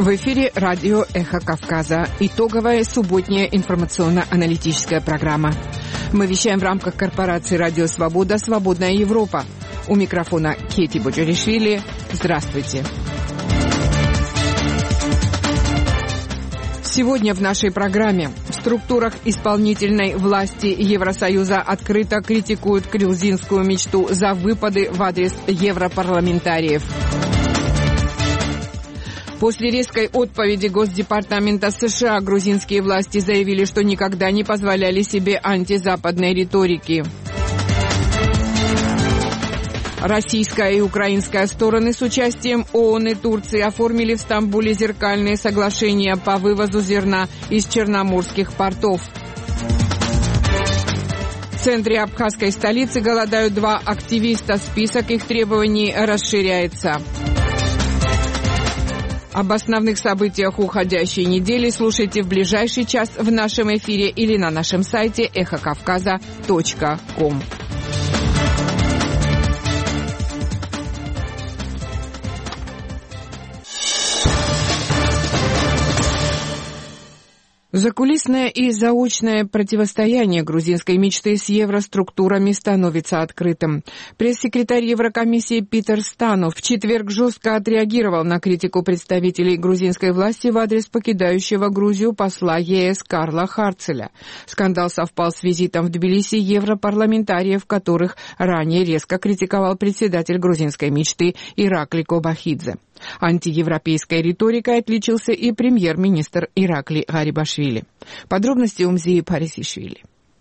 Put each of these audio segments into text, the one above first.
В эфире радио «Эхо Кавказа». Итоговая субботняя информационно-аналитическая программа. Мы вещаем в рамках корпорации «Радио Свобода. Свободная Европа». У микрофона Кети Боджаришвили. Здравствуйте. Сегодня в нашей программе в структурах исполнительной власти Евросоюза открыто критикуют грузинскую мечту за выпады в адрес европарламентариев. После резкой отповеди Госдепартамента США грузинские власти заявили, что никогда не позволяли себе антизападной риторики. Российская и украинская стороны с участием ООН и Турции оформили в Стамбуле зеркальные соглашения по вывозу зерна из черноморских портов. В центре абхазской столицы голодают 2 активиста. Список их требований расширяется. Об основных событиях уходящей недели слушайте в ближайший час в нашем эфире или на нашем сайте эхокавказа.ком. Закулисное и заочное противостояние грузинской мечты с евроструктурами становится открытым. Пресс-секретарь Еврокомиссии Питер Станов в четверг жестко отреагировал на критику представителей грузинской власти в адрес покидающего Грузию посла ЕС Карла Харцеля. Скандал совпал с визитом в Тбилиси европарламентариев, которых ранее резко критиковал председатель грузинской мечты Иракли Кобахидзе. Антиевропейской риторикой отличился и премьер-министр Иракли Гарибашвили. Подробности Умзии Парисишвили.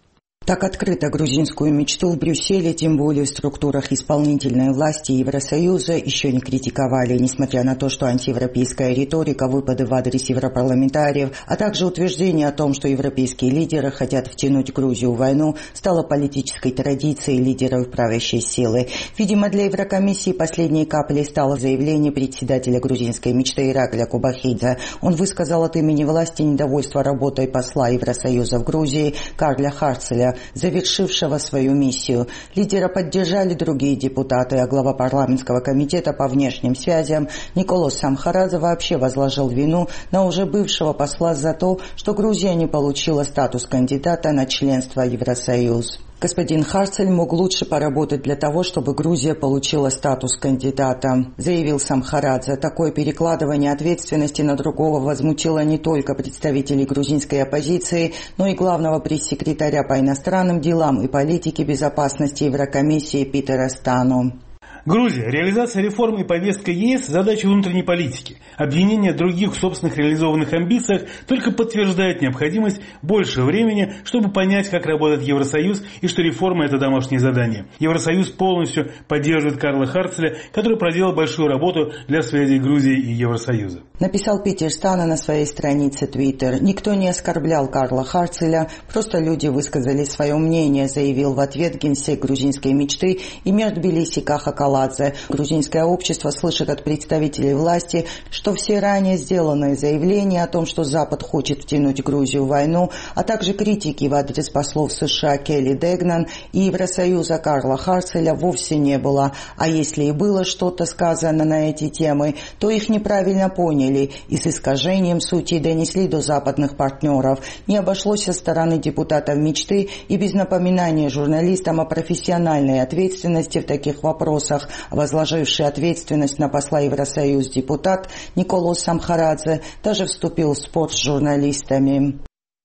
Так открыто грузинскую мечту в Брюсселе, тем более в структурах исполнительной власти Евросоюза, еще не критиковали, несмотря на то, что антиевропейская риторика, выпады в адрес европарламентариев, а также утверждение о том, что европейские лидеры хотят втянуть Грузию в войну, стало политической традицией лидеров правящей силы. Видимо, для Еврокомиссии последней каплей стало заявление председателя грузинской мечты Иракля Кобахидзе. Он высказал от имени власти недовольство работой посла Евросоюза в Грузии Карла Харцеля, завершившего свою миссию. Лидера поддержали другие депутаты, а глава парламентского комитета по внешним связям Николос Самхарадзе вообще возложил вину на уже бывшего посла за то, что Грузия не получила статус кандидата на членство в Евросоюз. Господин Харцель мог лучше поработать для того, чтобы Грузия получила статус кандидата, заявил Самхарадзе. Такое перекладывание ответственности на другого возмутило не только представителей грузинской оппозиции, но и главного пресс-секретаря по иностранным делам и политике безопасности Еврокомиссии Питера Стану. Грузия. Реализация реформ и повестка ЕС – задача внутренней политики. Обвинение других в собственных реализованных амбициях только подтверждает необходимость большего времени, чтобы понять, как работает Евросоюз и что реформа – это домашнее задание. Евросоюз полностью поддерживает Карла Харцеля, который проделал большую работу для связи Грузии и Евросоюза. Написал Питер Стана на своей странице Twitter. Никто не оскорблял Карла Харцеля, просто люди высказали свое мнение, заявил в ответ генсек грузинской мечты и мэр Тбилиси Каха Каладзе. Грузинское общество слышит от представителей власти, что все ранее сделанные заявления о том, что Запад хочет втянуть Грузию в войну, а также критики в адрес послов США Келли Дегнан и Евросоюза Карла Харцеля вовсе не было. А если и было что-то сказано на эти темы, то их неправильно поняли и с искажением сути донесли до западных партнеров. Не обошлось со стороны депутатов мечты и без напоминания журналистам о профессиональной ответственности в таких вопросах. Возложивший ответственность на посла Евросоюз депутат Николос Самхарадзе даже вступил в спор с журналистами.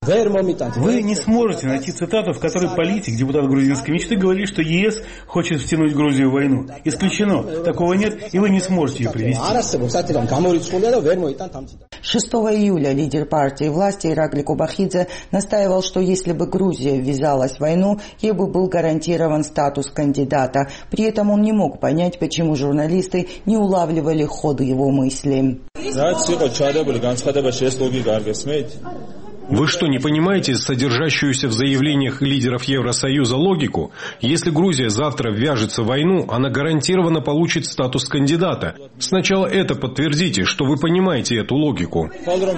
Вы не сможете найти цитату, в которой политик, депутат грузинской мечты, говорит, что ЕС хочет втянуть Грузию в войну. Исключено. Такого нет, и вы не сможете ее привести. 6 июля лидер партии власти Иракли Кобахидзе настаивал, что если бы Грузия ввязалась в войну, ей бы был гарантирован статус кандидата. При этом он не мог понять, почему журналисты не улавливали ход его мысли. Вы что, не понимаете содержащуюся в заявлениях лидеров Евросоюза логику? Если Грузия завтра ввяжется в войну, она гарантированно получит статус кандидата. Сначала это подтвердите, что вы понимаете эту логику.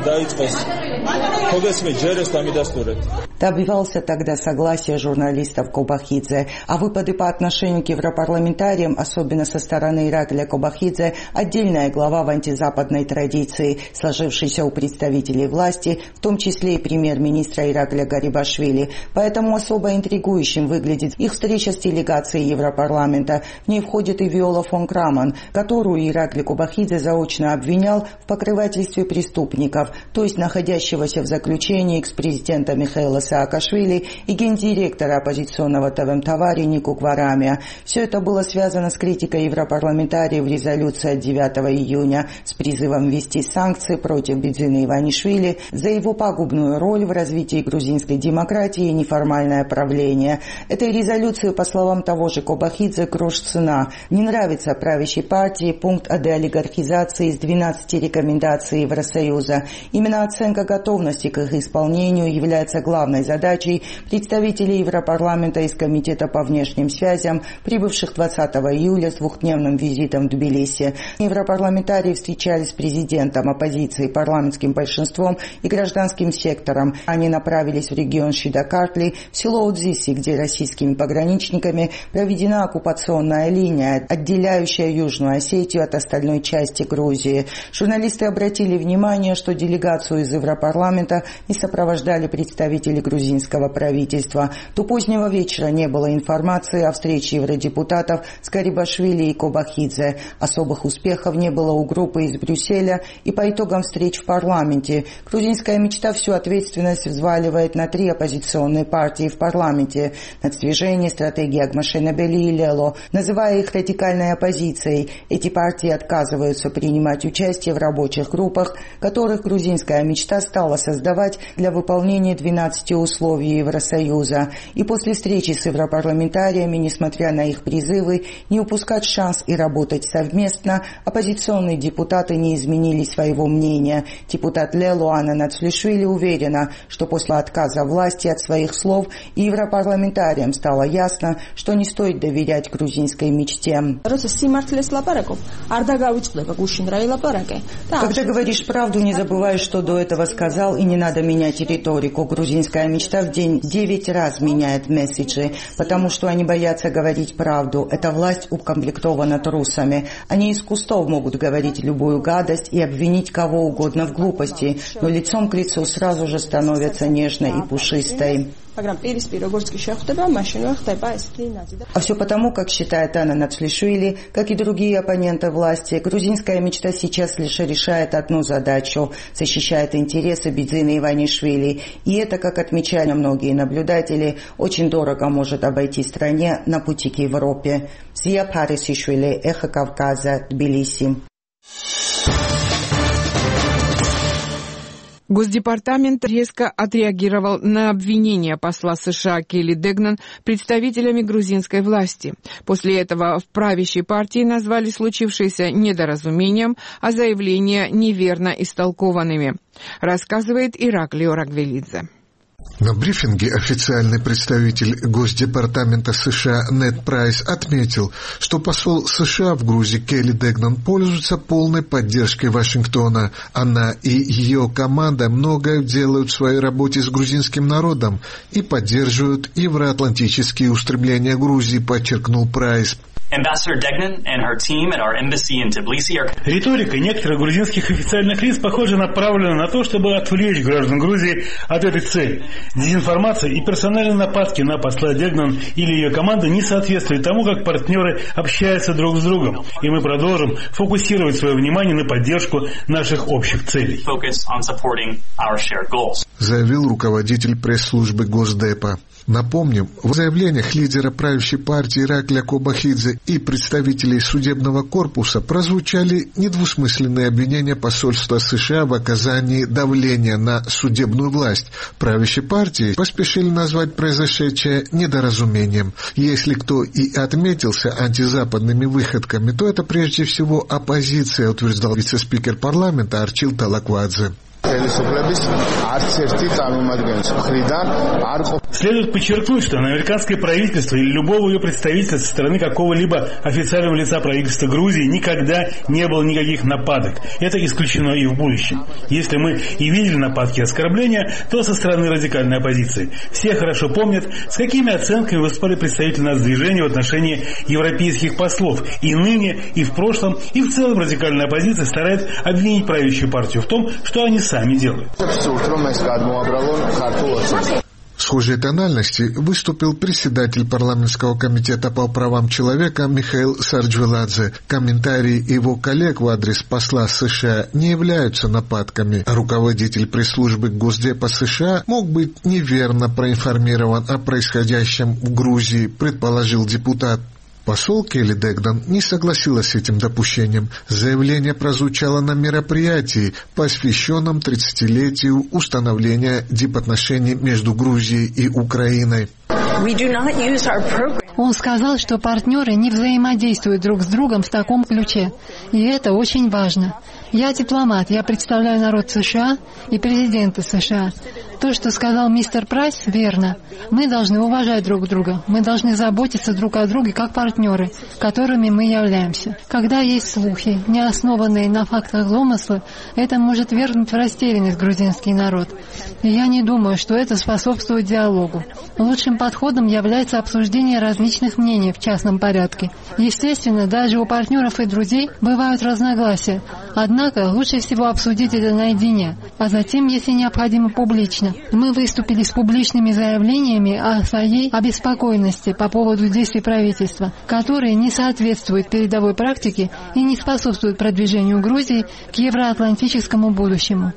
Добивался тогда согласия журналистов Кобахидзе, а выпады по отношению к европарламентариям, особенно со стороны Иракля Кобахидзе, отдельная глава в антизападной традиции, сложившейся у представителей власти, в том числе и премьер-министра Иракля Гарибашвили. Поэтому особо интригующим выглядит их встреча с делегацией Европарламента. В ней входит и Виола фон Крамон, которую Иракль Кобахидзе заочно обвинял в покрывательстве преступников, то есть находящегося в заключении экс-президента Михаила Саакашвили и гендиректора оппозиционного ТВМ-Тавари Нику Кварамия. Все это было связано с критикой европарламентариев в резолюции от 9 июня с призывом ввести санкции против Бидзины Иванишвили за его пагубную роль в развитии грузинской демократии и неформальное правление. Этой резолюции, по словам того же Кобахидзе, грош цена. Не нравится правящей партии пункт о деолигархизации из 12 рекомендаций Евросоюза. Именно оценка готовности к их исполнению является главной задачей представителей Европарламента из Комитета по внешним связям, прибывших 20 июля с двухдневным визитом в Тбилиси. Европарламентарии встречались с президентом оппозиции, парламентским большинством и гражданским сектором. Они направились в регион Шидакартли, в село Удзиси, где российскими пограничниками проведена оккупационная линия, отделяющая Южную Осетию от остальной части Грузии. Журналисты обратили внимание, что делегацию из Европарламента не сопровождали представители грузинского правительства. До позднего вечера не было информации о встрече евродепутатов с Гарибашвили и Кобахидзе. Особых успехов не было у группы из Брюсселя и по итогам встреч в парламенте. Грузинская мечта всю ответственность взваливает на 3 оппозиционные партии в парламенте: Нацдвижение, Стратегия Агмашенабели и Лело. Называя их радикальной оппозицией, эти партии отказываются принимать участие в рабочих группах, которых грузинская мечта стала создавать для выполнения 12 условий Евросоюза. И после встречи с европарламентариями, несмотря на их призывы не упускать шанс и работать совместно, оппозиционные депутаты не изменили своего мнения. Депутат Лело Анна Нацлишвили уверена, что после отказа власти от своих слов и европарламентариям стало ясно, что не стоит доверять грузинской мечте. Когда говоришь правду, не забывай, что до этого сказал, и не надо менять риторику. Грузинская мечта в день 9 раз меняет месседжи, потому что они боятся говорить правду. Эта власть укомплектована трусами. Они из кустов могут говорить любую гадость и обвинить кого угодно в глупости, но лицом к лицу сразу же становятся нежной и пушистой. А все потому, как считает Анна Нацлишвили, как и другие оппоненты власти, грузинская мечта сейчас лишь решает одну задачу – защищает интересы Бидзины Иванишвили. И это, как отмечали многие наблюдатели, очень дорого может обойти стране на пути к Европе. Зия Парисишвили, Эхо Кавказа, Тбилиси. Госдепартамент резко отреагировал на обвинения посла США Келли Дегнан представителями грузинской власти. После этого в правящей партии назвали случившееся недоразумением, а заявления неверно истолкованными, рассказывает Ираклий Орагвелидзе. На брифинге официальный представитель Госдепартамента США Нед Прайс отметил, что посол США в Грузии Келли Дегнан пользуется полной поддержкой Вашингтона. Она и ее команда многое делают в своей работе с грузинским народом и поддерживают евроатлантические устремления Грузии, подчеркнул Прайс. Риторика некоторых грузинских официальных лиц, похоже, направлена на то, чтобы отвлечь граждан Грузии от этой цели. Дезинформация и персональные нападки на посла Дегнан или ее команду не соответствуют тому, как партнеры общаются друг с другом. И мы продолжим фокусировать свое внимание на поддержку наших общих целей. Заявил руководитель пресс-службы Госдепа. Напомним, в заявлениях лидера правящей партии Иракля Кобахидзе и представителей судебного корпуса прозвучали недвусмысленные обвинения посольства США в оказании давления на судебную власть. Правящей партии поспешили назвать произошедшее недоразумением. Если кто и отметился антизападными выходками, то это прежде всего оппозиция, утверждал вице-спикер парламента Арчил Талаквадзе. Следует подчеркнуть, что на американское правительство или любого ее представителя со стороны какого-либо официального лица правительства Грузии никогда не было никаких нападок. Это исключено и в будущем. Если мы и видели нападки и оскорбления, то со стороны радикальной оппозиции. Все хорошо помнят, с какими оценками выступали представители нацдвижения в отношении европейских послов. И ныне, и в прошлом, и в целом радикальная оппозиция старается обвинить правящую партию в том, что они сами делают. В схожей тональности выступил председатель парламентского комитета по правам человека Михаил Сарджвеладзе. Комментарии его коллег в адрес посла США не являются нападками. Руководитель пресс-службы Госдепа США мог быть неверно проинформирован о происходящем в Грузии, предположил депутат. Посол Келли Дегдан не согласилась с этим допущением. Заявление прозвучало на мероприятии, посвященном 30-летию установления дипотношений между Грузией и Украиной. Он сказал, что партнеры не взаимодействуют друг с другом в таком ключе. И это очень важно. Я дипломат, я представляю народ США и президента США. То, что сказал мистер Прайс, верно. Мы должны уважать друг друга. Мы должны заботиться друг о друге как партнеры, которыми мы являемся. Когда есть слухи, не основанные на фактах домысла, это может вергнуть в растерянность грузинский народ. И я не думаю, что это способствует диалогу. Лучшим подходом является обсуждение различных мнений в частном порядке. Естественно, даже у партнеров и друзей бывают разногласия. Однако лучше всего обсудить это наедине, а затем, если необходимо, публично. Мы выступили с публичными заявлениями о своей обеспокоенности по поводу действий правительства, которые не соответствуют передовой практике и не способствуют продвижению Грузии к евроатлантическому будущему.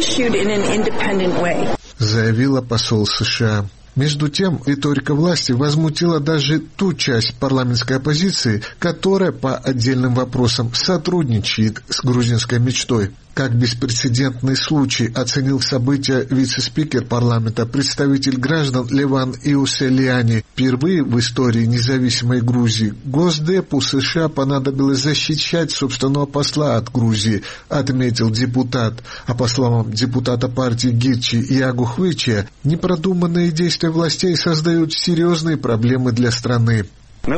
Заявила посол США. Между тем, риторика власти возмутила даже ту часть парламентской оппозиции, которая по отдельным вопросам сотрудничает с грузинской мечтой. Как беспрецедентный случай оценил события вице-спикер парламента, представитель граждан Леван Иуселиани. Впервые в истории независимой Грузии Госдепу США понадобилось защищать собственного посла от Грузии, отметил депутат. А по словам депутата партии Гирчи Ягу Хвичия, непродуманные действия властей создают серьезные проблемы для страны. На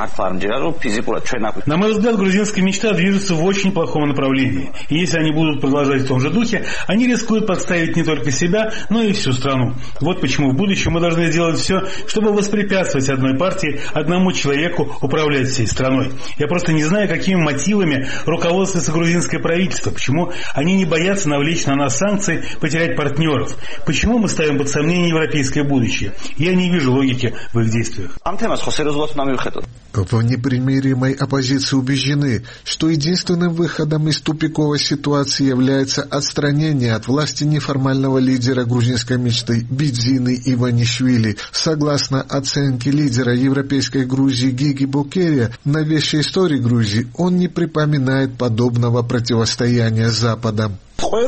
мой взгляд, грузинская мечта движется в очень плохом направлении. И если они будут продолжать в том же духе, они рискуют подставить не только себя, но и всю страну. Вот почему в будущем мы должны сделать все, чтобы воспрепятствовать одной партии, одному человеку управлять всей страной. Я просто не знаю, какими мотивами руководствуется грузинское правительство, почему они не боятся навлечь на нас санкции, потерять партнеров. Почему мы ставим под сомнение европейское будущее? Я не вижу логики в их действиях. В непримиримой оппозиции убеждены, что единственным выходом из тупиковой ситуации является отстранение от власти неформального лидера грузинской мечты Бидзины Иванишвили. Согласно оценке лидера европейской Грузии Гиги Бокерия, в новейшей истории Грузии он не припоминает подобного противостояния с Западом.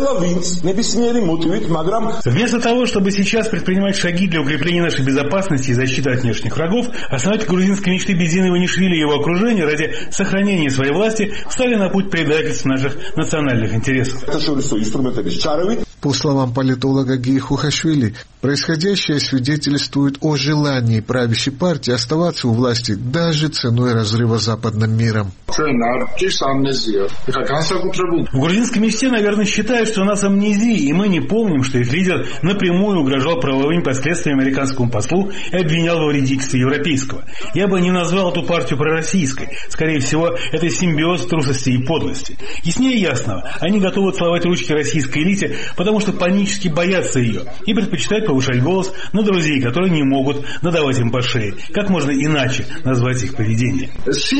Вместо того, чтобы сейчас предпринимать шаги для укрепления нашей безопасности и защиты от внешних врагов, основатели грузинской мечты Бидзины Иванишвили и его окружения ради сохранения своей власти встали на путь предательства наших национальных интересов. По словам политолога Гии Хухашвили, происходящее свидетельствует о желании правящей партии оставаться у власти даже ценой разрыва с западным миром. В грузинской мечте, наверное, считают, что у нас амнезия, и мы не помним, что их лидер напрямую угрожал правовыми последствиями американскому послу и обвинял во вредительстве европейского. Я бы не назвал эту партию пророссийской. Скорее всего, это симбиоз трусости и подлости. Яснее ясного, они готовы целовать ручки российской элите, потому что панически боятся ее и предпочитают повышать голос на друзей, которые не могут надавать им по шее. Как можно иначе назвать их поведение?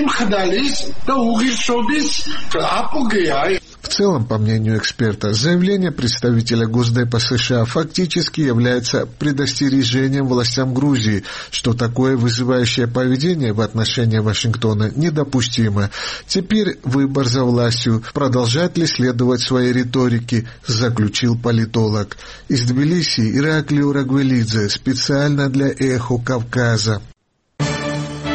В целом, по мнению эксперта, заявление представителя Госдепа США фактически является предостережением властям Грузии, что такое вызывающее поведение в отношении Вашингтона недопустимо. Теперь выбор за властью, продолжать ли следовать своей риторике, заключил политолог. Из Тбилиси Ираклий Урагвелидзе, специально для «Эхо Кавказа».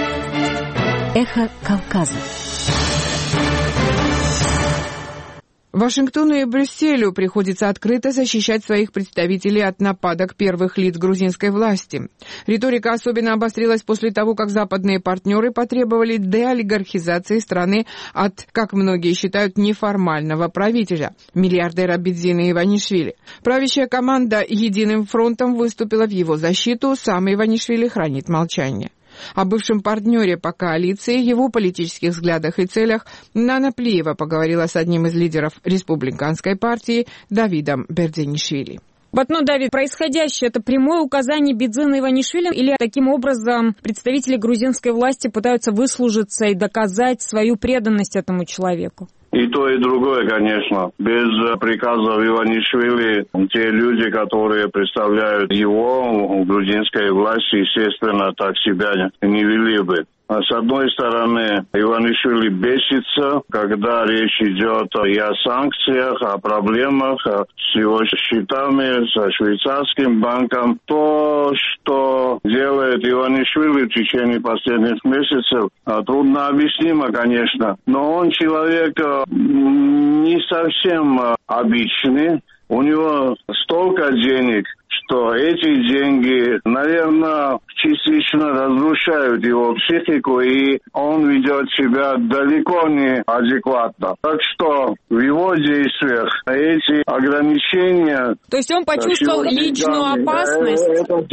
«Эхо Кавказа». Вашингтону и Брюсселю приходится открыто защищать своих представителей от нападок первых лиц грузинской власти. Риторика особенно обострилась после того, как западные партнеры потребовали деолигархизации страны от, как многие считают, неформального правителя, миллиардера Бидзина Иванишвили. Правящая команда единым фронтом выступила в его защиту, сам Иванишвили хранит молчание. О бывшем партнере по коалиции, его политических взглядах и целях Нана Плиева поговорила с одним из лидеров республиканской партии Давидом Бердзинишвили. Давид, происходящее — это прямое указание Бидзина Иванишвили или таким образом представители грузинской власти пытаются выслужиться и доказать свою преданность этому человеку? И то, и другое, конечно. Без приказов Иванишвили те люди, которые представляют его, грузинской власти, естественно, так себя не вели бы. С одной стороны, Иванишвили бесится, когда речь идет и о санкциях, о проблемах с его счетами, со швейцарским банком. То, что делает Иванишвили в течение последних месяцев, трудно объяснимо, конечно. Но он человек не совсем обычный. У него столько денег, что эти деньги, наверное, частично разрушают его психику, и он ведет себя далеко не адекватно. Так что в его действиях эти ограничения... То есть он почувствовал личную опасность?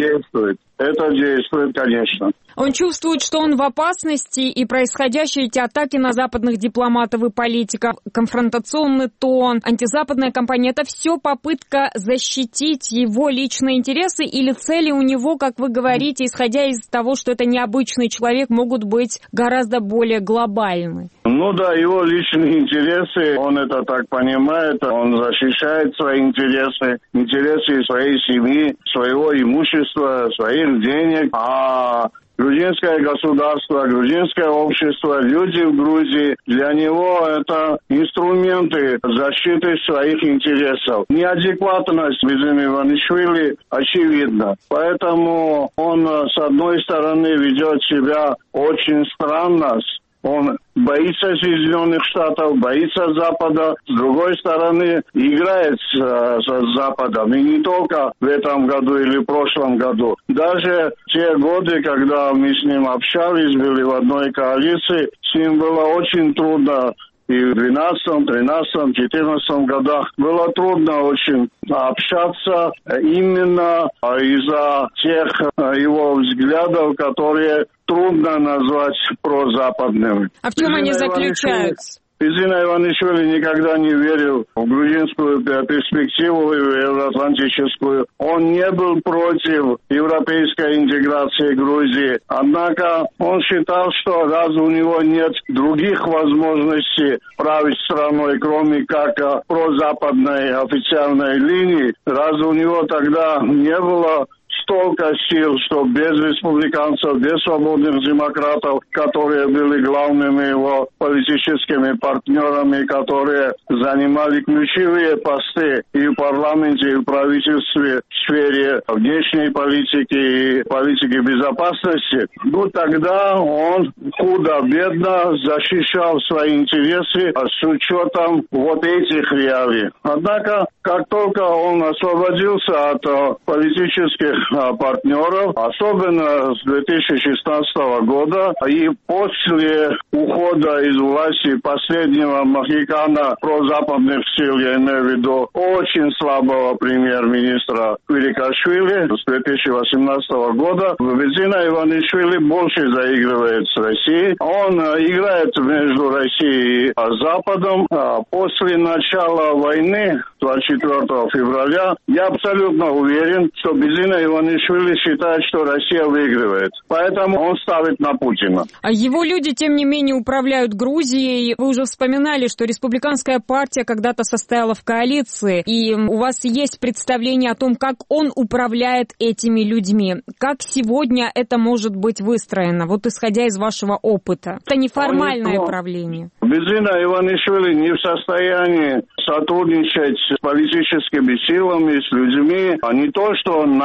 Это действует, конечно. Он чувствует, что он в опасности, и происходящие эти атаки на западных дипломатов и политиков, конфронтационный тон, антизападная кампания — это все попытка защитить его личные интересы, или цели у него, как вы говорите, исходя из того, что это необычный человек, могут быть гораздо более глобальны? Ну да, его личные интересы, он это так понимает, он защищает свои интересы своей семьи, своего имущества, своих денег, а грузинское государство, грузинское общество, люди в Грузии, для него это инструменты защиты своих интересов. Неадекватность Бидзина Иванишвили очевидна. Поэтому он, с одной стороны, ведет себя очень странно. Он боится Соединенных Штатов, боится Запада, с другой стороны, играет с Западом. И не только в этом году или в прошлом году. Даже те годы, когда мы с ним общались, были в одной коалиции, с ним было очень трудно. И в 2012, 2013, 2014 годах было трудно очень общаться именно из-за тех его взглядов, которые трудно назвать прозападными. А в чем они заключаются? Бидзина Иванишвили никогда не верил в грузинскую перспективу, евроатлантическую. Он не был против европейской интеграции Грузии. Однако он считал, что раз у него нет других возможностей править страной, кроме как прозападной официальной линии, раз у него тогда не было столько сил, что без республиканцев, без свободных демократов, которые были главными его политическими партнерами, которые занимали ключевые посты и в парламенте, и в правительстве в сфере внешней политики и политики безопасности, тогда он худо-бедно защищал свои интересы с учетом вот этих реалий. Однако, как только он освободился от политических партнеров, особенно с 2016 года, и после ухода из власти последнего махикана прозападных сил, я имею в виду очень слабого премьер-министра Квирикашвили с 2018 года, Бидзина Иванишвили больше заигрывает с Россией. Он играет между Россией и Западом. После начала войны 24 февраля я абсолютно уверен, что Бидзина Иванишвили считает, что Россия выигрывает. Поэтому он ставит на Путина. А его люди, тем не менее, управляют Грузией. Вы уже вспоминали, что республиканская партия когда-то состояла в коалиции. И у вас есть представление о том, как он управляет этими людьми. Как сегодня это может быть выстроено, вот исходя из вашего опыта? Это неформальное правление. Бидзина Иванишвили не в состоянии сотрудничать с политическими силами, с людьми. А не то, что он наравне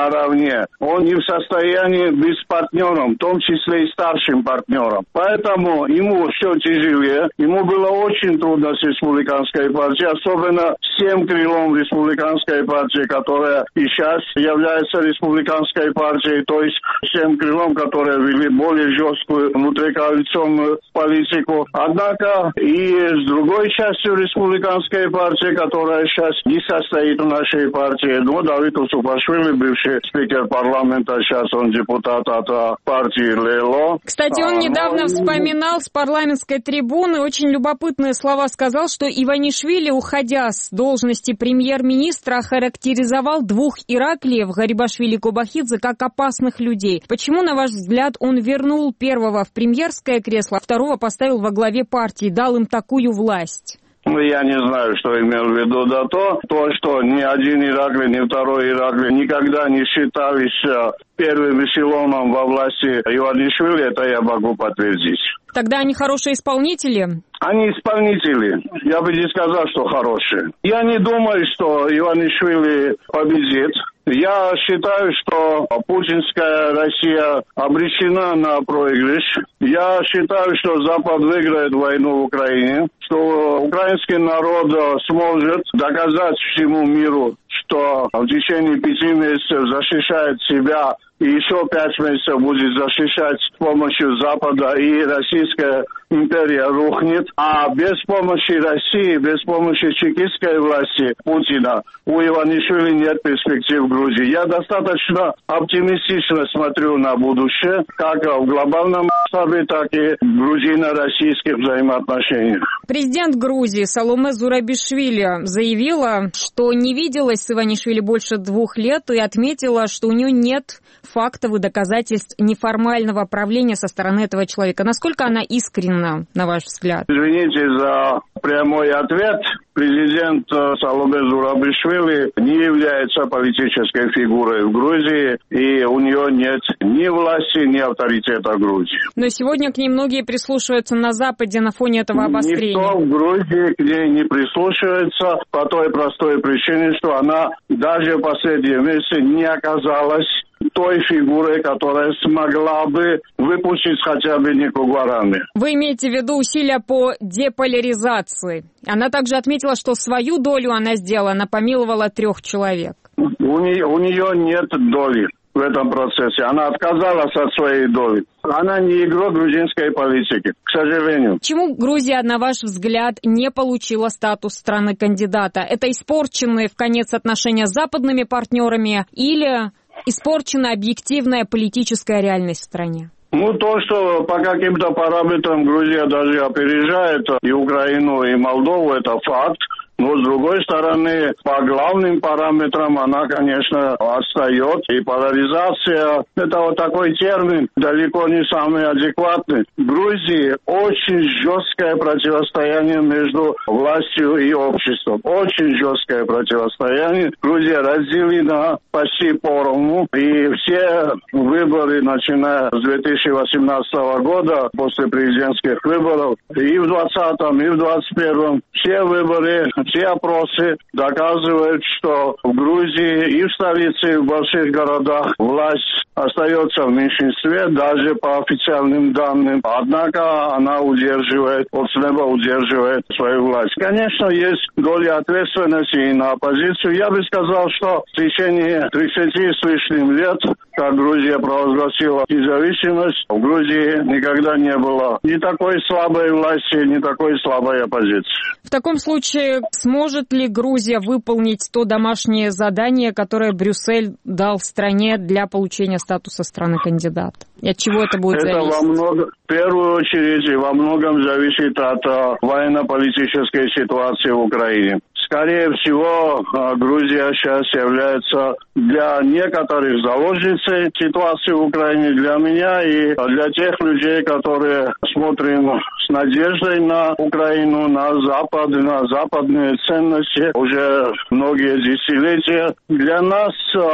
войне. Он не в состоянии быть партнером, в том числе и старшим партнером. Поэтому ему все тяжелее. Ему было очень трудно с республиканской партией, особенно всем крылом республиканской партии, которая и сейчас является республиканской партией, то есть всем крылом, которые вели более жесткую внутрикоалиционную политику. Однако и с другой частью республиканской партии, которая сейчас не состоит в нашей партии, но Давид Усупашвили, бывший спикер парламента, сейчас он депутат от партии ЛЕЛО. Кстати, он недавно вспоминал с парламентской трибуны, очень любопытные слова сказал, что Иванишвили, уходя с должности премьер-министра, охарактеризовал двух Ираклиев, Гарибашвили и Кобахидзе, как опасных людей. Почему, на ваш взгляд, он вернул первого в премьерское кресло, а второго поставил во главе партии, дал им такую власть? Я не знаю, что имел в виду, да то, что ни один Иракли, ни второй Иракли никогда не считались первым эшелоном во власти Иванишвили, это я могу подтвердить. Тогда они хорошие исполнители? Они исполнители. Я бы не сказал, что хорошие. Я не думаю, что Иванишвили победит. Я считаю, что путинская Россия обречена на проигрыш. Я считаю, что Запад выиграет войну в Украине, что украинский народ сможет доказать всему миру, что в течение 5 месяцев защищает себя и еще 5 месяцев будет защищать с помощью Запада, и Российская империя рухнет. А без помощи России, без помощи чекистской власти Путина у Иванишвили нет перспектив в Грузии. Я достаточно оптимистично смотрю на будущее, как в глобальном масштабе, так и в грузино-российских взаимоотношениях. Президент Грузии Саломе Зурабишвили заявила, что не виделась с Иванишвили больше 2 лет и отметила, что у нее нет фактов и доказательств неформального правления со стороны этого человека. Насколько она искренна, на ваш взгляд? Извините за прямой ответ. Президент Саломе Зурабишвили не является политической фигурой в Грузии, и у нее нет ни власти, ни авторитета в Грузии. Но сегодня к ней многие прислушиваются на Западе на фоне этого обострения. Никто в Грузии к ней не прислушивается по той простой причине, что она даже в последние месяцы не оказалась той фигурой, которая смогла бы выпустить хотя бы Нику Гварани. Вы имеете в виду усилия по деполяризации. Она также отметила, что свою долю она сделала, она помиловала 3 человек. У нее нет доли в этом процессе. Она отказалась от своей доли. Она не игрок грузинской политики, к сожалению. Почему Грузия, на ваш взгляд, не получила статус страны-кандидата? Это испорченные в конец отношения с западными партнерами или испорчена объективная политическая реальность в стране? То, что по каким-то параметрам Грузия даже опережает и Украину, и Молдову, это факт. Но, с другой стороны, по главным параметрам она, конечно, отстает. И поляризация – это вот такой термин, далеко не самый адекватный. В Грузии очень жесткое противостояние между властью и обществом. Очень жесткое противостояние. Грузия разделена почти поровну. И все выборы, начиная с 2018 года, после президентских выборов, и в 2020, и в 2021, все выборы, все опросы доказывают, что в Грузии и в столице, и в больших городах власть остается в меньшинстве, даже по официальным данным. Однако она удерживает, от неба удерживает свою власть. Конечно, есть доля ответственности и на оппозицию. Я бы сказал, что в течение 30 с лишним лет, как Грузия провозгласила независимость, в Грузии никогда не было ни такой слабой власти, ни такой слабой оппозиции. В таком случае, сможет ли Грузия выполнить то домашнее задание, которое Брюссель дал стране для получения статуса страны-кандидата? И от чего это будет зависеть? В первую очередь во многом зависит от военно-политической ситуации в Украине. Скорее всего, Грузия сейчас является для некоторых заложницей ситуации в Украине, для меня и для тех людей, которые смотрим с надеждой на Украину, на Запад, на западные ценности уже многие десятилетия. Для нас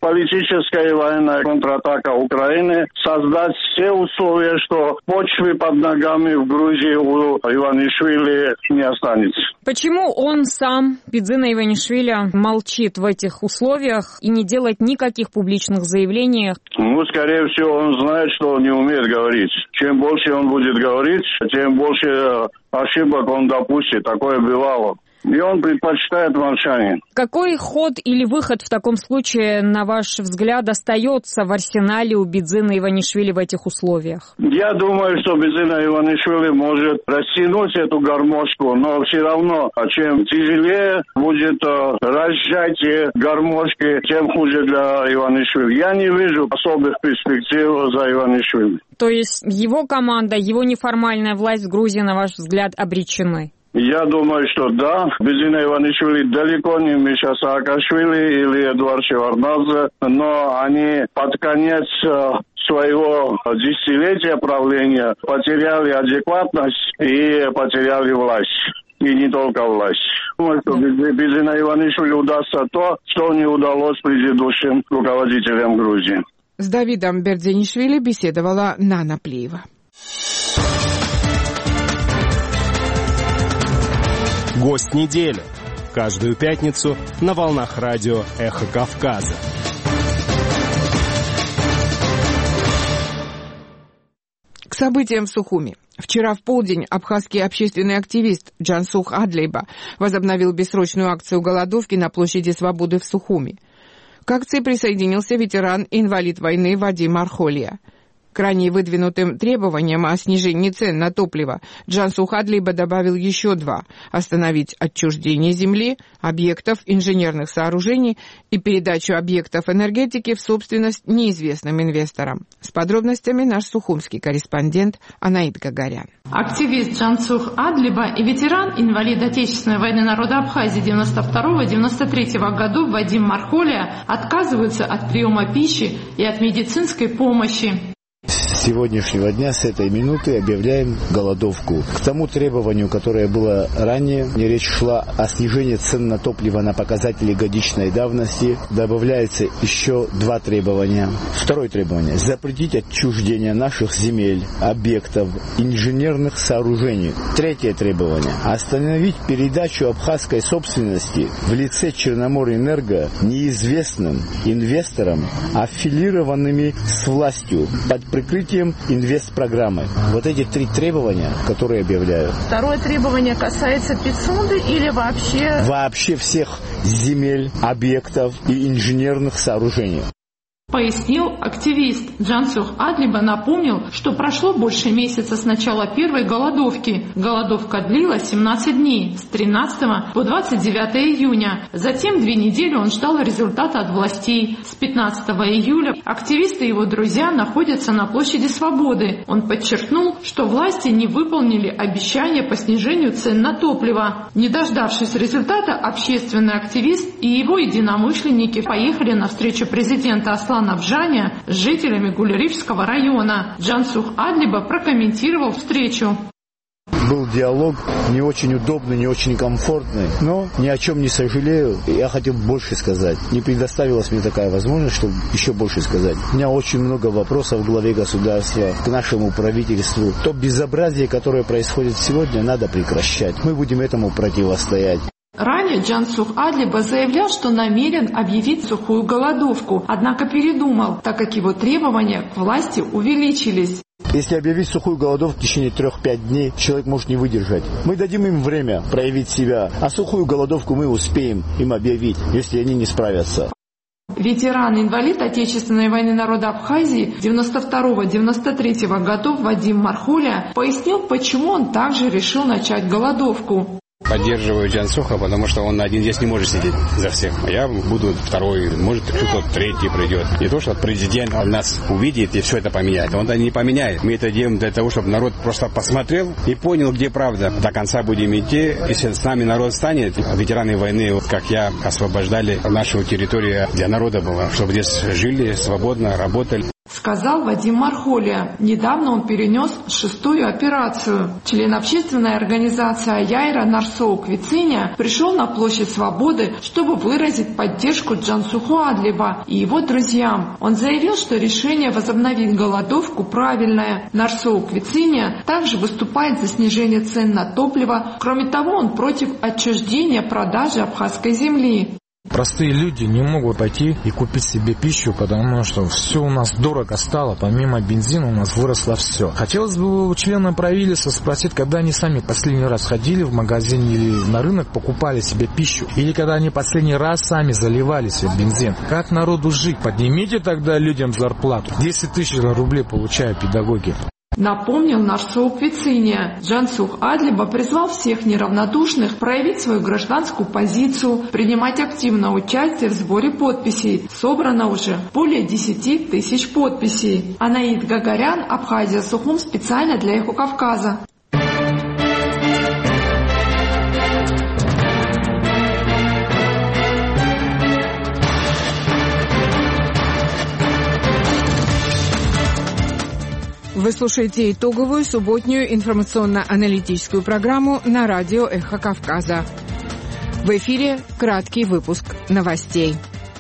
политическая и военная контратака Украины, создать все условия, что почвы под ногами в Грузии у Иванишвили не останется. Почему он сам, Бидзина Иванишвили, молчит в этих условиях и не делает никаких публичных заявлений? Скорее всего, он знает, что он не умеет говорить. Чем больше он будет говорить, тем больше ошибок он допустит. Такое бывало. И он предпочитает молчание. Какой ход или выход в таком случае, на ваш взгляд, остается в арсенале у Бидзина Иванишвили в этих условиях? Я думаю, что Бидзина Иванишвили может растянуть эту гармошку, но все равно, чем тяжелее будет разжатие гармошки, тем хуже для Иванишвили. Я не вижу особых перспектив за Иванишвили. То есть его команда, его неформальная власть в Грузии, на ваш взгляд, обречены? Я думаю, что да. Бидзина Иванишвили далеко не Миша Саакашвили или Эдуард Шеварднадзе, но они под конец своего десятилетия правления потеряли адекватность и потеряли власть. И не только власть. Думаю, что Бидзина Иванишвили удастся то, что не удалось предыдущим руководителям Грузии. С Давидом Бердзинишвили беседовала Нана Плиева. Гость недели. Каждую пятницу на волнах радио «Эхо Кавказа». К событиям в Сухуми. Вчера в полдень абхазский общественный активист Джансух Адлейба возобновил бессрочную акцию голодовки на площади Свободы в Сухуми. К акции присоединился ветеран и инвалид войны Вадим Архолия. К ранее выдвинутым требованиям о снижении цен на топливо Джансух Адлейба добавил еще два – остановить отчуждение земли, объектов инженерных сооружений и передачу объектов энергетики в собственность неизвестным инвесторам. С подробностями наш сухумский корреспондент Анаид Гагарян. Активист Джансух Адлейба и ветеран, инвалид Отечественной войны народа Абхазии 92-93 годов Вадим Архолия отказываются от приема пищи и от медицинской помощи. С сегодняшнего дня, с этой минуты объявляем голодовку. К тому требованию, которое было ранее, речь шла о снижении цен на топливо на показатели годичной давности. Добавляется еще два требования. Второе требование – запретить отчуждение наших земель, объектов, инженерных сооружений. Третье требование – остановить передачу абхазской собственности в лице Черноморэнерго неизвестным инвесторам, аффилированными с властью под прикрытием инвестпрограммы. Вот эти три требования, которые объявляю. Второе требование касается Пицунды или вообще? Вообще всех земель, объектов и инженерных сооружений. Пояснил активист. Джансух Адлейба напомнил, что прошло больше месяца с начала первой голодовки. Голодовка длилась 17 дней, с 13 по 29 июня. Затем 2 недели он ждал результата от властей. С 15 июля активисты и его друзья находятся на площади Свободы. Он подчеркнул, что власти не выполнили обещания по снижению цен на топливо. Не дождавшись результата, общественный активист и его единомышленники поехали на встречу президента Аслана Абжаня с жителями Гулярифского района. Джансух Адлейба прокомментировал встречу. Был диалог не очень удобный, не очень комфортный, но ни о чем не сожалею. Я хотел больше сказать. Не предоставилась мне такая возможность, чтобы еще больше сказать. У меня очень много вопросов в главе государства, к нашему правительству. То безобразие, которое происходит сегодня, надо прекращать. Мы будем этому противостоять. Ранее Джансух Адлейба заявлял, что намерен объявить сухую голодовку, однако передумал, так как его требования к власти увеличились. Если объявить сухую голодовку в течение 3-5 дней, человек может не выдержать. Мы дадим им время проявить себя, а сухую голодовку мы успеем им объявить, если они не справятся. Ветеран-инвалид Отечественной войны народа Абхазии 92-93 годов Вадим Архолия пояснил, почему он также решил начать голодовку. Поддерживаю Джансуха, потому что он один здесь не может сидеть за всех. Я буду второй, может кто-то третий придет. Не то, что президент нас увидит и все это поменяет. Он это не поменяет. Мы это делаем для того, чтобы народ просто посмотрел и понял, где правда. До конца будем идти. Если с нами народ станет, ветераны войны, вот как я, освобождали нашу территорию для народа было, чтобы здесь жили свободно, работали. сказал Вадим Мархолия. Недавно он перенес 6-ю операцию. Член общественной организации Аяйра Нарсоу Квициня пришел на площадь Свободы, чтобы выразить поддержку Джансуху Адлиба и его друзьям. Он заявил, что решение возобновить голодовку правильное. Нарсоу Квициня также выступает за снижение цен на топливо. Кроме того, он против отчуждения продажи абхазской земли. Простые люди не могут пойти и купить себе пищу, потому что все у нас дорого стало. Помимо бензина у нас выросло все. Хотелось бы у члена правительства спросить, когда они сами последний раз ходили в магазин или на рынок, покупали себе пищу. Или когда они последний раз сами заливали себе бензин. Как народу жить? Поднимите тогда людям зарплату. 10 тысяч рублей получают педагоги. Напомнил Нарсоу Квициня. Джансух Адлиба призвал всех неравнодушных проявить свою гражданскую позицию, принимать активное участие в сборе подписей. Собрано уже более 10 тысяч подписей. Анаид Гагарян, Абхазия, Сухум, специально для Эхо Кавказа. Вы слушаете итоговую субботнюю информационно-аналитическую программу на радио «Эхо Кавказа». В эфире краткий выпуск новостей.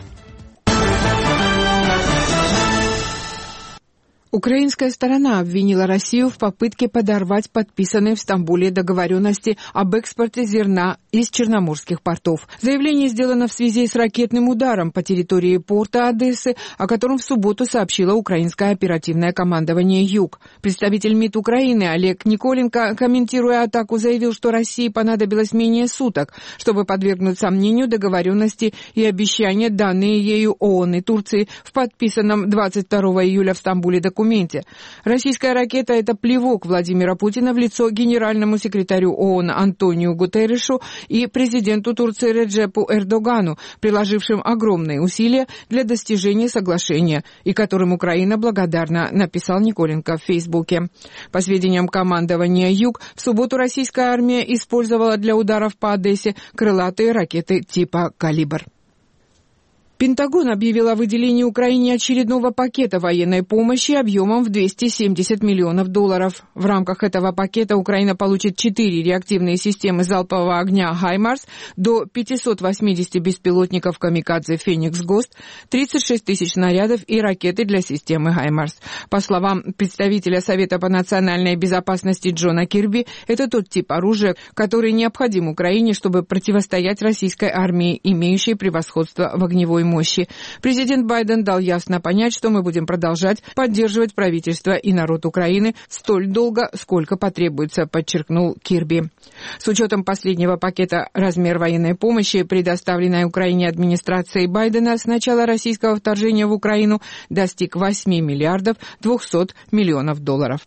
Украинская сторона обвинила Россию в попытке подорвать подписанные в Стамбуле договоренности об экспорте зерна из черноморских портов. Заявление сделано в связи с ракетным ударом по территории порта Одессы, о котором в субботу сообщило украинское оперативное командование «Юг». Представитель МИД Украины Олег Николенко, комментируя атаку, заявил, что России понадобилось менее суток, чтобы подвергнуть сомнению договоренности и обещания, данные ею ООН и Турции в подписанном 22 июля в Стамбуле документе. Российская ракета – это плевок Владимира Путина в лицо генеральному секретарю ООН Антониу Гутерришу и президенту Турции Реджепу Эрдогану, приложившим огромные усилия для достижения соглашения, и которым Украина благодарна, написал Николенко в Фейсбуке. По сведениям командования «Юг», в субботу российская армия использовала для ударов по Одессе крылатые ракеты типа «Калибр». Пентагон объявил о выделении Украине очередного пакета военной помощи объемом в $270 миллионов. В рамках этого пакета Украина получит 4 реактивные системы залпового огня «Хаймарс», до 580 беспилотников «Камикадзе» «Феникс Гост», 36 тысяч снарядов и ракеты для системы «Хаймарс». По словам представителя Совета по национальной безопасности Джона Кирби, это тот тип оружия, который необходим Украине, чтобы противостоять российской армии, имеющей превосходство в огневой мощи. Президент Байден дал ясно понять, что мы будем продолжать поддерживать правительство и народ Украины столь долго, сколько потребуется, подчеркнул Кирби. С учетом последнего пакета размер военной помощи, предоставленной Украине администрацией Байдена с начала российского вторжения в Украину, достиг $8 миллиардов 200 миллионов.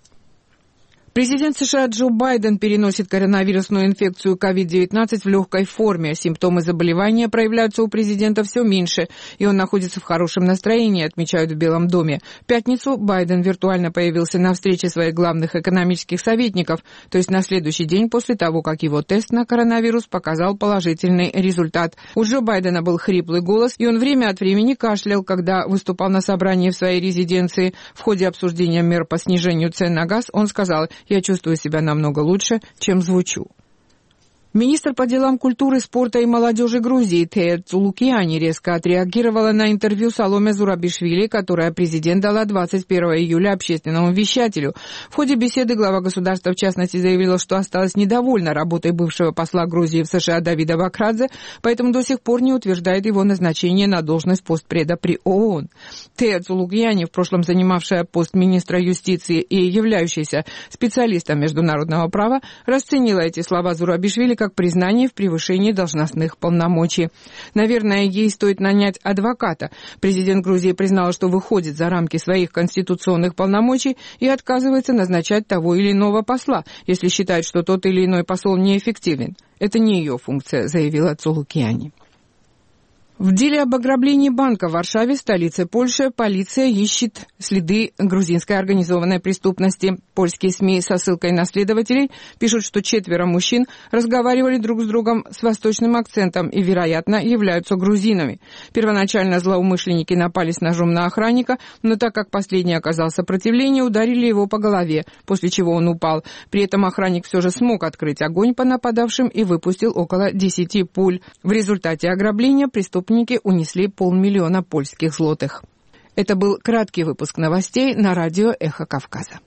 Президент США Джо Байден переносит коронавирусную инфекцию COVID-19 в легкой форме. Симптомы заболевания проявляются у президента все меньше, и он находится в хорошем настроении, отмечают в Белом доме. В пятницу Байден виртуально появился на встрече своих главных экономических советников, то есть на следующий день после того, как его тест на коронавирус показал положительный результат. У Джо Байдена был хриплый голос, и он время от времени кашлял, когда выступал на собрании в своей резиденции. В ходе обсуждения мер по снижению цен на газ он сказал: «Я чувствую себя намного лучше, чем звучу». Министр по делам культуры, спорта и молодежи Грузии Тея Цулукиани резко отреагировала на интервью Саломе Зурабишвили, которое президент дала 21 июля общественному вещателю. В ходе беседы глава государства в частности заявила, что осталась недовольна работой бывшего посла Грузии в США Давида Бакрадзе, поэтому до сих пор не утверждает его назначение на должность постпреда при ООН. Тея Цулукиани, в прошлом занимавшая пост министра юстиции и являющаяся специалистом международного права, расценила эти слова Зурабишвили как признание в превышении должностных полномочий. Наверное, ей стоит нанять адвоката. Президент Грузии признал, что выходит за рамки своих конституционных полномочий и отказывается назначать того или иного посла, если считает, что тот или иной посол неэффективен. Это не ее функция, заявила Цулукиани. В деле об ограблении банка в Варшаве, столице Польши, полиция ищет следы грузинской организованной преступности. Польские СМИ со ссылкой на следователей пишут, что 4 мужчин разговаривали друг с другом с восточным акцентом и, вероятно, являются грузинами. Первоначально злоумышленники напали с ножом на охранника, но так как последний оказал сопротивление, ударили его по голове, после чего он упал. При этом охранник все же смог открыть огонь по нападавшим и выпустил около 10 пуль. В результате ограбления преступники унесли 500 000 польских злотых. Это был краткий выпуск новостей на радио «Эхо Кавказа».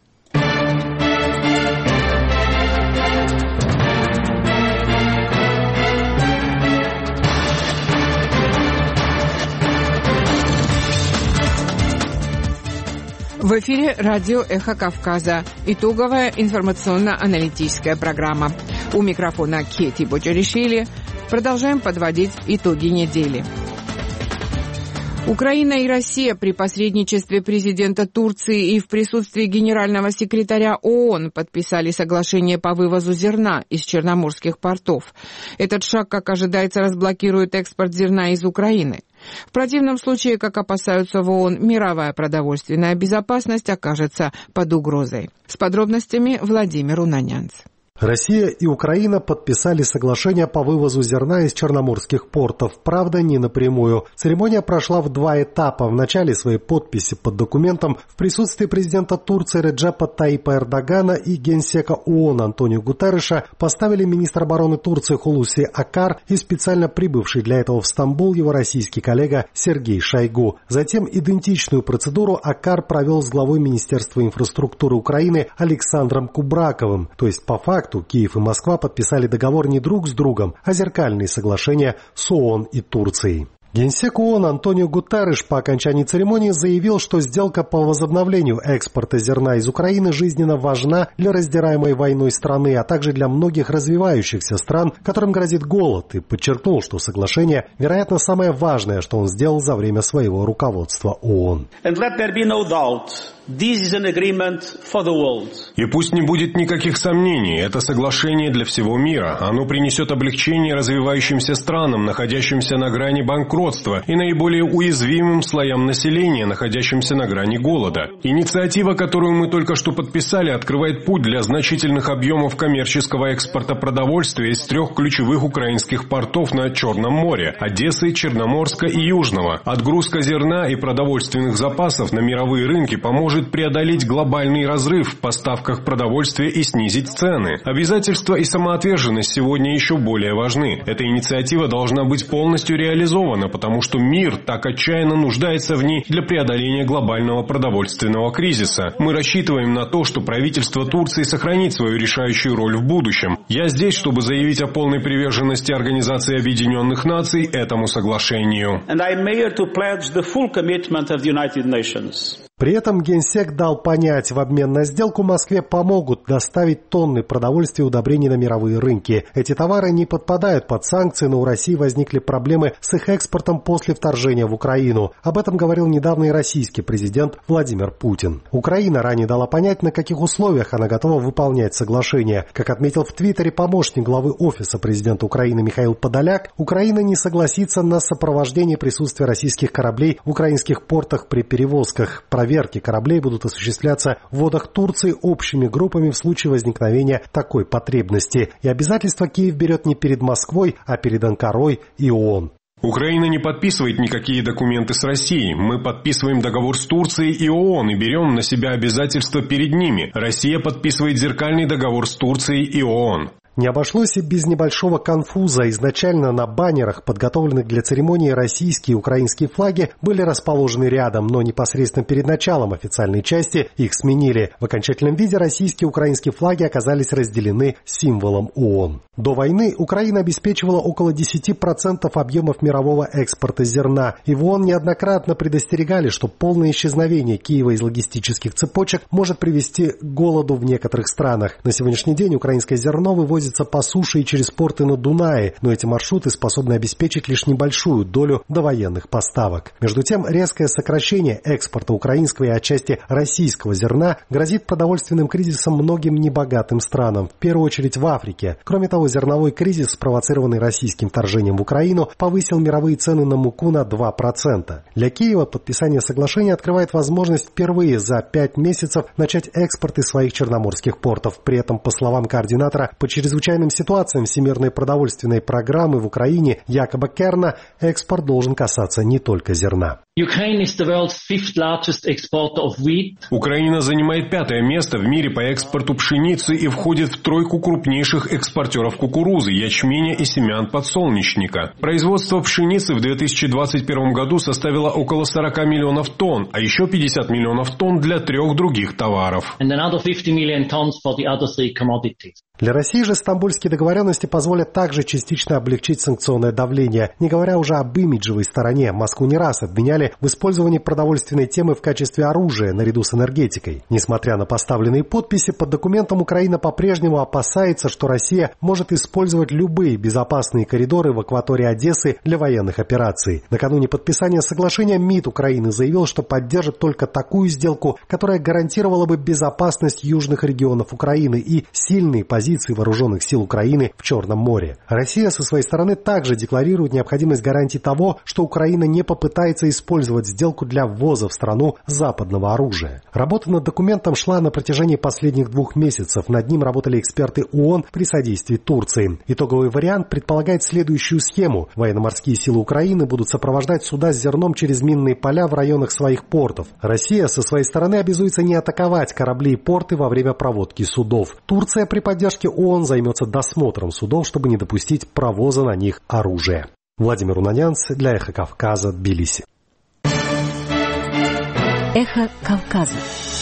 В эфире радио «Эхо Кавказа». Итоговая информационно-аналитическая программа. У микрофона Кети Боджаришвили. Продолжаем подводить итоги недели. Украина и Россия при посредничестве президента Турции и в присутствии генерального секретаря ООН подписали соглашение по вывозу зерна из черноморских портов. Этот шаг, как ожидается, разблокирует экспорт зерна из Украины. В противном случае, как опасаются в ООН, мировая продовольственная безопасность окажется под угрозой. С подробностями Владимир Унанянц. Россия и Украина подписали соглашение по вывозу зерна из черноморских портов. Правда, не напрямую. Церемония прошла в 2 этапа. В начале своей подписи под документом в присутствии президента Турции Реджепа Таипа Эрдогана и генсека ООН Антонио Гутерреша поставили министр обороны Турции Хулуси Акар и специально прибывший для этого в Стамбул его российский коллега Сергей Шойгу. Затем идентичную процедуру Акар провел с главой Министерства инфраструктуры Украины Александром Кубраковым. То есть, по факту, Киев и Москва подписали договор не друг с другом, а зеркальные соглашения с ООН и Турцией. Генсек ООН Антонио Гутерреш по окончании церемонии заявил, что сделка по возобновлению экспорта зерна из Украины жизненно важна для раздираемой войной страны, а также для многих развивающихся стран, которым грозит голод, и подчеркнул, что соглашение, вероятно, самое важное, что он сделал за время своего руководства ООН. И пусть не будет никаких сомнений, это соглашение для всего мира. Оно принесет облегчение развивающимся странам, находящимся на грани банкротства, и наиболее уязвимым слоям населения, находящимся на грани голода. Инициатива, которую мы только что подписали, открывает путь для значительных объемов коммерческого экспорта продовольствия из 3 ключевых украинских портов на Черном море – Одессы, Черноморска и Южного. Отгрузка зерна и продовольственных запасов на мировые рынки поможет преодолеть глобальный разрыв в поставках продовольствия и снизить цены. Обязательства и самоотверженность сегодня еще более важны. Эта инициатива должна быть полностью реализована, потому что мир так отчаянно нуждается в ней для преодоления глобального продовольственного кризиса. Мы рассчитываем на то, что правительство Турции сохранит свою решающую роль в будущем. Я здесь, чтобы заявить о полной приверженности Организации Объединенных Наций этому соглашению. При этом генсек дал понять, в обмен на сделку Москве помогут доставить тонны продовольствия и удобрений на мировые рынки. Эти товары не подпадают под санкции, но у России возникли проблемы с их экспортом после вторжения в Украину. Об этом говорил недавно и российский президент Владимир Путин. Украина ранее дала понять, на каких условиях она готова выполнять соглашение. Как отметил в Твиттере помощник главы Офиса президента Украины Михаил Подоляк, Украина не согласится на сопровождение присутствия российских кораблей в украинских портах при перевозках. Проверки кораблей будут осуществляться в водах Турции общими группами в случае возникновения такой потребности. И обязательства Киев берет не перед Москвой, а перед Анкарой и ООН. Украина не подписывает никакие документы с Россией. Мы подписываем договор с Турцией и ООН и берем на себя обязательства перед ними. Россия подписывает зеркальный договор с Турцией и ООН. Не обошлось и без небольшого конфуза. Изначально на баннерах, подготовленных для церемонии, российские и украинские флаги были расположены рядом, но непосредственно перед началом официальной части их сменили. В окончательном виде российские и украинские флаги оказались разделены символом ООН. До войны Украина обеспечивала около 10% объемов мирового экспорта зерна. И в ООН неоднократно предостерегали, что полное исчезновение Киева из логистических цепочек может привести к голоду в некоторых странах. На сегодняшний день украинское зерно вывозится перевозится по суше и через порты на Дунае, но эти маршруты способны обеспечить лишь небольшую долю довоенных поставок. Между тем, резкое сокращение экспорта украинского и отчасти российского зерна грозит продовольственным кризисом многим небогатым странам, в первую очередь в Африке. Кроме того, зерновой кризис, спровоцированный российским вторжением в Украину, повысил мировые цены на муку на 2%. Для Киева подписание соглашения открывает возможность впервые за 5 месяцев начать экспорт из своих черноморских портов. При этом, по словам координатора по чрезвычайным ситуациям Всемирной продовольственной программы в Украине Якоба Керна, экспорт должен касаться не только зерна. Украина занимает 5-е место в мире по экспорту пшеницы и входит в тройку крупнейших экспортеров кукурузы, ячменя и семян подсолнечника. Производство пшеницы в 2021 году составило около 40 миллионов тонн, а еще 50 миллионов тонн для 3 других товаров. Для России же стамбульские договоренности позволят также частично облегчить санкционное давление. Не говоря уже об имиджевой стороне, Москву не раз обвиняли в использовании продовольственной темы в качестве оружия наряду с энергетикой. Несмотря на поставленные подписи, под документом Украина по-прежнему опасается, что Россия может использовать любые безопасные коридоры в акватории Одессы для военных операций. Накануне подписания соглашения МИД Украины заявил, что поддержит только такую сделку, которая гарантировала бы безопасность южных регионов Украины и сильные позиции вооруженных сил Украины в Черном море. Россия со своей стороны также декларирует необходимость гарантий того, что Украина не попытается использовать сделку для ввоза в страну западного оружия. Работа над документом шла на протяжении последних 2 месяцев. Над ним работали эксперты ООН при содействии Турции. Итоговый вариант предполагает следующую схему. Военно-морские силы Украины будут сопровождать суда с зерном через минные поля в районах своих портов. Россия со своей стороны обязуется не атаковать корабли и порты во время проводки судов. Турция при поддержке ООН займется досмотром судов, чтобы не допустить провоза на них оружия. Владимир Унанянц для «Эхо Кавказа», Тбилиси. «Эхо Кавказа».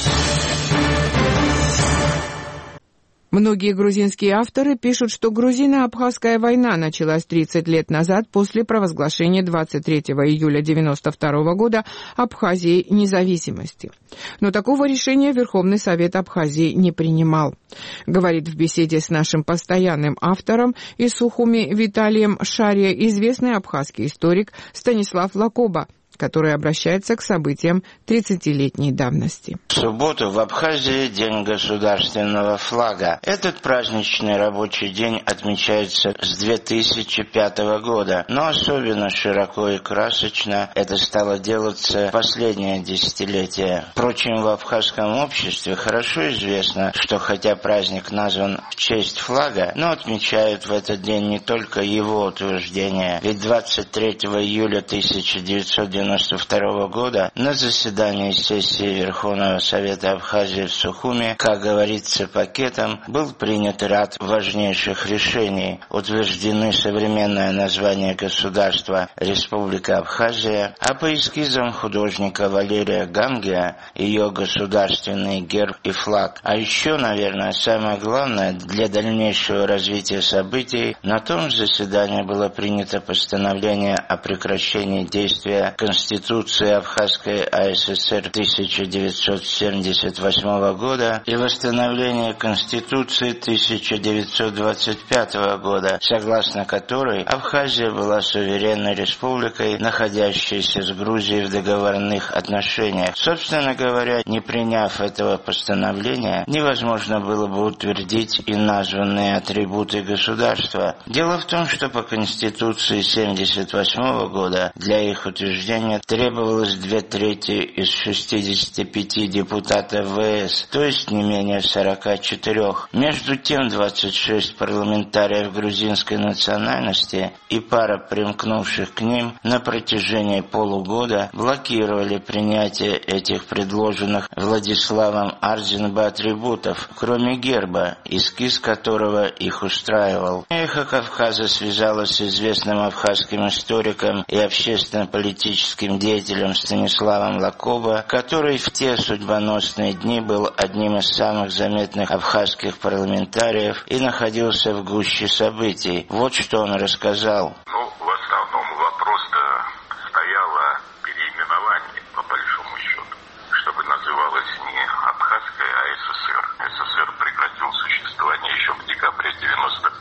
Многие грузинские авторы пишут, что грузино-абхазская война началась 30 лет назад после провозглашения 23 июля 1992 года Абхазии независимости. Но такого решения Верховный Совет Абхазии не принимал. Говорит в беседе с нашим постоянным автором из Сухуми Виталием Шария известный абхазский историк Станислав Лакоба, который обращается к событиям 30-летней давности. В субботу в Абхазии День государственного флага. Этот праздничный рабочий день отмечается с 2005 года, но особенно широко и красочно это стало делаться в последнее десятилетие. Впрочем, в абхазском обществе хорошо известно, что хотя праздник назван в честь флага, но отмечают в этот день не только его утверждение, ведь 23 июля 1992 года на заседании сессии Верховного Совета Абхазии в Сухуми, как говорится пакетом, был принят ряд важнейших решений. Утверждены современное название государства Республика Абхазия, а по эскизам художника Валерия Гамгия ее государственный герб и флаг. А еще, наверное, самое главное для дальнейшего развития событий, на том заседании было принято постановление о прекращении действия Конституции Абхазской АССР 1978 года и восстановление Конституции 1925 года, согласно которой Абхазия была суверенной республикой, находящейся с Грузией в договорных отношениях. Собственно говоря, не приняв этого постановления, невозможно было бы утвердить и названные атрибуты государства. Дело в том, что по Конституции 1978 года для их утверждения требовалось 2/3 из 65 депутатов ВС, то есть не менее 44. Между тем 26 парламентариев грузинской национальности и пара примкнувших к ним на протяжении полугода блокировали принятие этих предложенных Владиславом Арзинба атрибутов, кроме герба, эскиз которого их устраивал. «Эхо Кавказа» связалось с известным абхазским историком и общественно-политическим деятелем Станиславом Лакоба, который в те судьбоносные дни был одним из самых заметных абхазских парламентариев и находился в гуще событий. Вот что он рассказал. В основном вопрос-то стояло переименование, по большому счету, чтобы называлось не Абхазская, а СССР. СССР прекратил существование еще в декабре 1991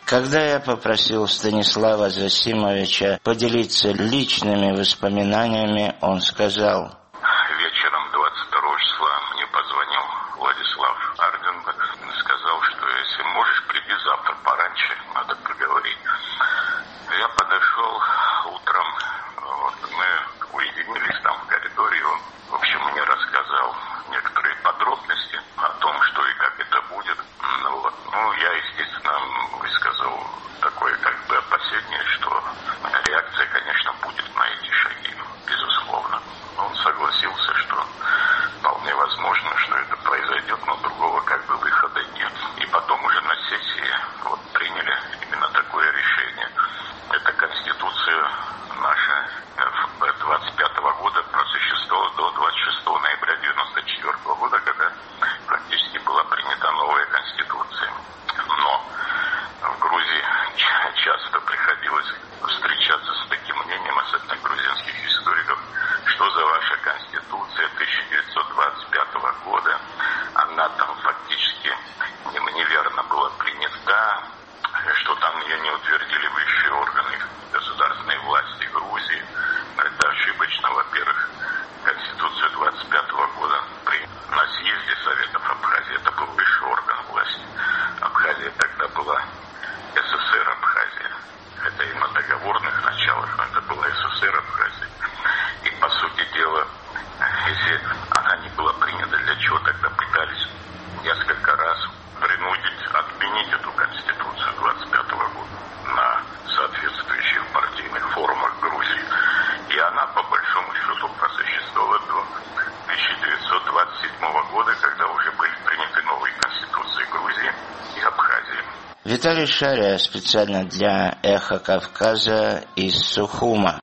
Когда я попросил Станислава Засимовича поделиться личными воспоминаниями, он сказал: вечером 22 числа мне позвонил Владислав Арденбек, сказал, что если можешь, приди завтра пораньше, надо поговорить. Я подошел утром, мы уединились там в коридоре, он, в общем, мне рассказал некоторые подробности о том, что и как это будет. Я, естественно, высказал такое опасение, что реакция, конечно, будет на эти шаги, безусловно. Он согласился, что вполне возможно, что это произойдет, но другого выхода нет. И потом уже на сессии приняли именно такое решение. Это Конституция наша ФБ 25-го года просуществовала до 26 ноября 1994 года, когда практически была принята новая Конституция. Но в Грузии часто приходилось встречаться с таким мнением, особенно грузинских историков, что за ваша Конституция 1925 года, она там фактически неверно была принята, что там ее не утвердили высшие органы государственной власти Грузии. Это ошибочно. Во-первых, Конституция 25 года на съезде Советов Абхазии, это был высший орган власти. Абхазия тогда была СССР Абхазия. Это и на договорных началах, но это была СССР Абхазия. И, по сути дела, если она не была принята, для чего тогда пытались несколько раз принудить отменить эту Конституцию 25 года на соответствующих партийных форумах Грузии. И она, по большому счету, просуществовала до 1927 года, когда уже были приняты новые конституции Грузии и Абхазии. Виталий Шария специально для «Эхо Кавказа» из Сухума.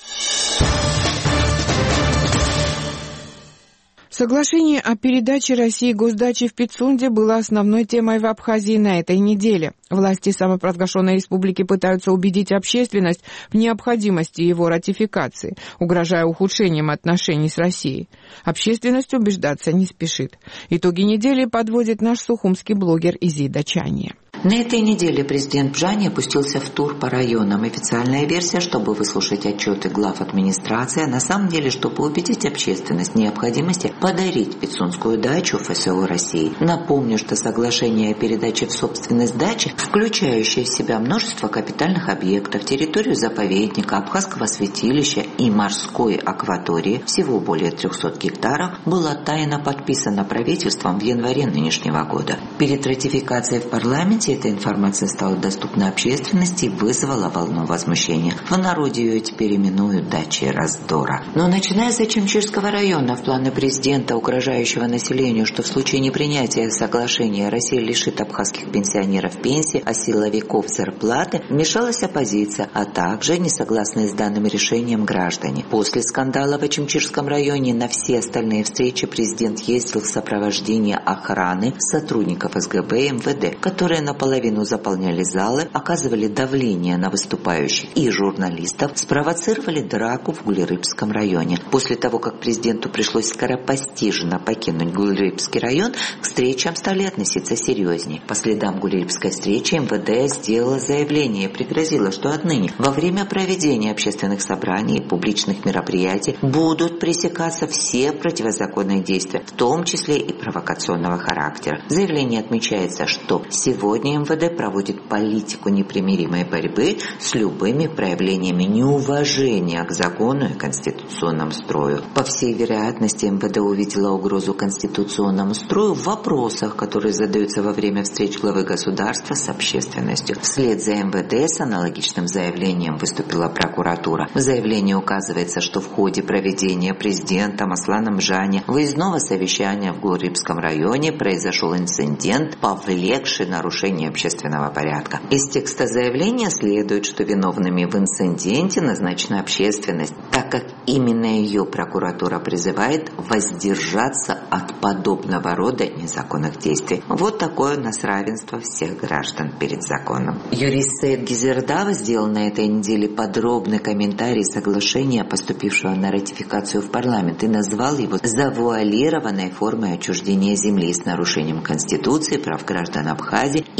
Соглашение о передаче России госдачи в Пицунде было основной темой в Абхазии на этой неделе. Власти самопровозглашенной республики пытаются убедить общественность в необходимости его ратификации, угрожая ухудшением отношений с Россией. Общественность убеждаться не спешит. Итоги недели подводит наш сухумский блогер Изида Чания. На этой неделе президент Бжани опустился в тур по районам. Официальная версия, чтобы выслушать отчеты глав администрации, а на самом деле, чтобы убедить общественность в необходимости подарить Пицунскую дачу ФСО России. Напомню, что соглашение о передаче в собственность дачи, включающее в себя множество капитальных объектов, территорию заповедника, абхазского святилища и морской акватории, всего более 300 гектаров, было тайно подписано правительством в январе нынешнего года. Перед ратификацией в парламенте эта информация стала доступна общественности и вызвала волну возмущения. В народе ее теперь именуют дачей раздора. Но начиная с Ачимчирского района, в планы президента, угрожающего населению, что в случае непринятия соглашения Россия лишит абхазских пенсионеров пенсии, а силовиков зарплаты, вмешалась оппозиция, а также несогласные с данным решением граждане. После скандала в Ачимчирском районе на все остальные встречи президент ездил в сопровождении охраны сотрудников СГБ и МВД, которые наполовину заполняли залы, оказывали давление на выступающих и журналистов, спровоцировали драку в Гулерыбском районе. После того, как президенту пришлось скоропостижно покинуть Гулерыбский район, к встречам стали относиться серьезнее. По следам Гулерыбской встречи МВД сделала заявление и пригрозила, что отныне во время проведения общественных собраний и публичных мероприятий будут пресекаться все противозаконные действия, в том числе и провокационного характера. В заявлении отмечается, что сегодня МВД проводит политику непримиримой борьбы с любыми проявлениями неуважения к закону и конституционному строю. По всей вероятности, МВД увидела угрозу конституционному строю в вопросах, которые задаются во время встреч главы государства с общественностью. Вслед за МВД с аналогичным заявлением выступила прокуратура. В заявлении указывается, что в ходе проведения президентом Асланом Бжани выездного совещания в Гулерыбском районе произошел инцидент, повлекший нарушение общественного порядка. Из текста заявления следует, что виновными в инциденте назначена общественность, так как именно ее прокуратура призывает воздержаться от подобного рода незаконных действий. Вот такое у нас равенство всех граждан перед законом. Юрист Саид Гизердава сделал на этой неделе подробный комментарий соглашения, поступившего на ратификацию в парламент, и назвал его завуалированной формой отчуждения земли с нарушением Конституции, прав граждан Абхазии и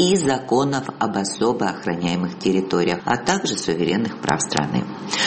и законов об особо охраняемых территориях, а также суверенных прав страны.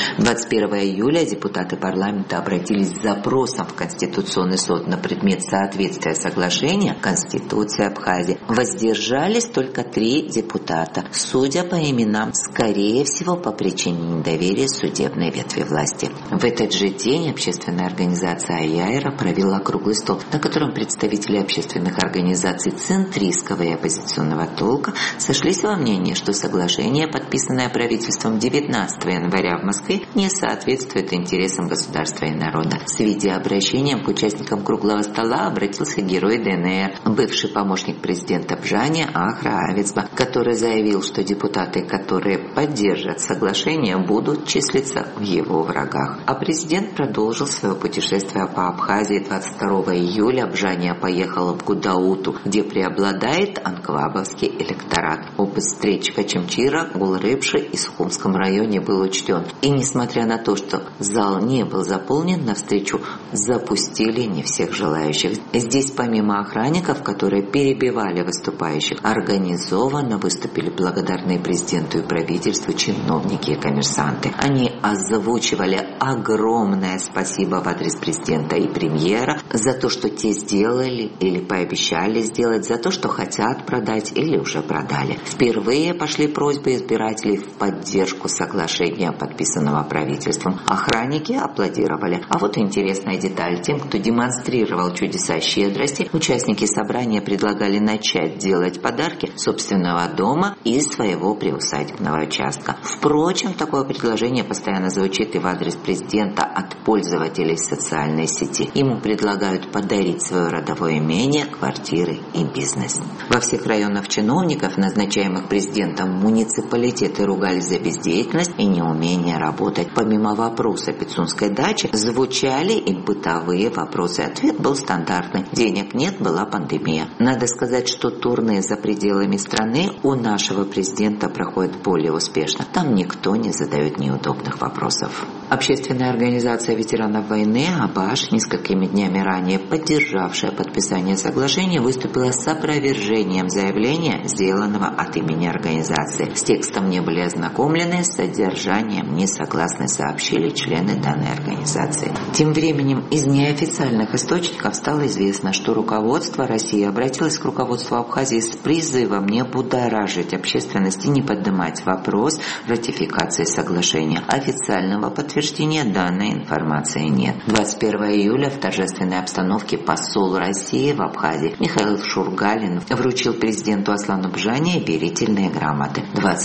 21 июля депутаты парламента обратились с запросом в Конституционный суд на предмет соответствия соглашения Конституции Абхазии. Воздержались только 3 депутата, судя по именам, скорее всего, по причине недоверия судебной ветви власти. В этот же день общественная организация АЯРа провела круглый стол, на котором представители общественных организаций центристского и оппозиционного толка сошлись во мнении, что соглашение, подписанное правительством 19 января в Москве, не соответствует интересам государства и народа. С видеообращением к участникам круглого стола обратился герой ДНР, бывший помощник президента Бжани Ахра Авицба, который заявил, что депутаты, которые поддержат соглашение, будут числиться в его врагах. А президент продолжил свое путешествие по Абхазии. 22 июля Бжания поехала в Гудауту, где преобладает анклавовский электорат. Опыт встреч в Ачамчира, Гулрыбше и Сухумском районе был учтен. И несмотря на то, что зал не был заполнен, на встречу запустили не всех желающих. Здесь помимо охранников, которые перебивали выступающих, организованно выступили благодарные президенту и правительству чиновники и коммерсанты. Они озвучивали огромное спасибо в адрес президента и премьера за то, что те сделали или пообещали сделать, за то, что хотят продать или уже продали. Впервые пошли просьбы избирателей в поддержку соглашения, подписанного правительством. Охранники аплодировали. А вот интересная деталь. Тем, кто демонстрировал чудеса щедрости, участники собрания предлагали начать делать подарки собственного дома из своего приусадебного участка. Впрочем, такое предложение постоянно звучит и в адрес президента от пользователей социальной сети. Ему предлагают подарить свое родовое имение, квартиры и бизнес. Во всех районах чиновников, назначаемых президентом, муниципалитеты ругались за бездеятельность и неумение работать. Помимо вопроса пицунской дачи, звучали и бытовые вопросы. Ответ был стандартный. Денег нет, была пандемия. Надо сказать, что турне за пределами страны у нашего президента проходит более успешно. Там никто не задает неудобных вопросов. Общественная организация ветеранов войны АБАШ, несколькими днями ранее поддержавшая подписание соглашения, выступила с опровержением заявления, сделанного от имени организации. С текстом не были ознакомлены, с содержанием не согласны, сообщили члены данной организации. Тем временем из неофициальных источников стало известно, что руководство России обратилось к руководству Абхазии с призывом не будоражить общественность и не поднимать вопрос ратификации соглашения. Официального подтверждения данной информации нет. 21 июля в торжественной обстановке посол России в Абхазии Михаил Шургалин вручил президенту Аслану Бжани верительные грамоты.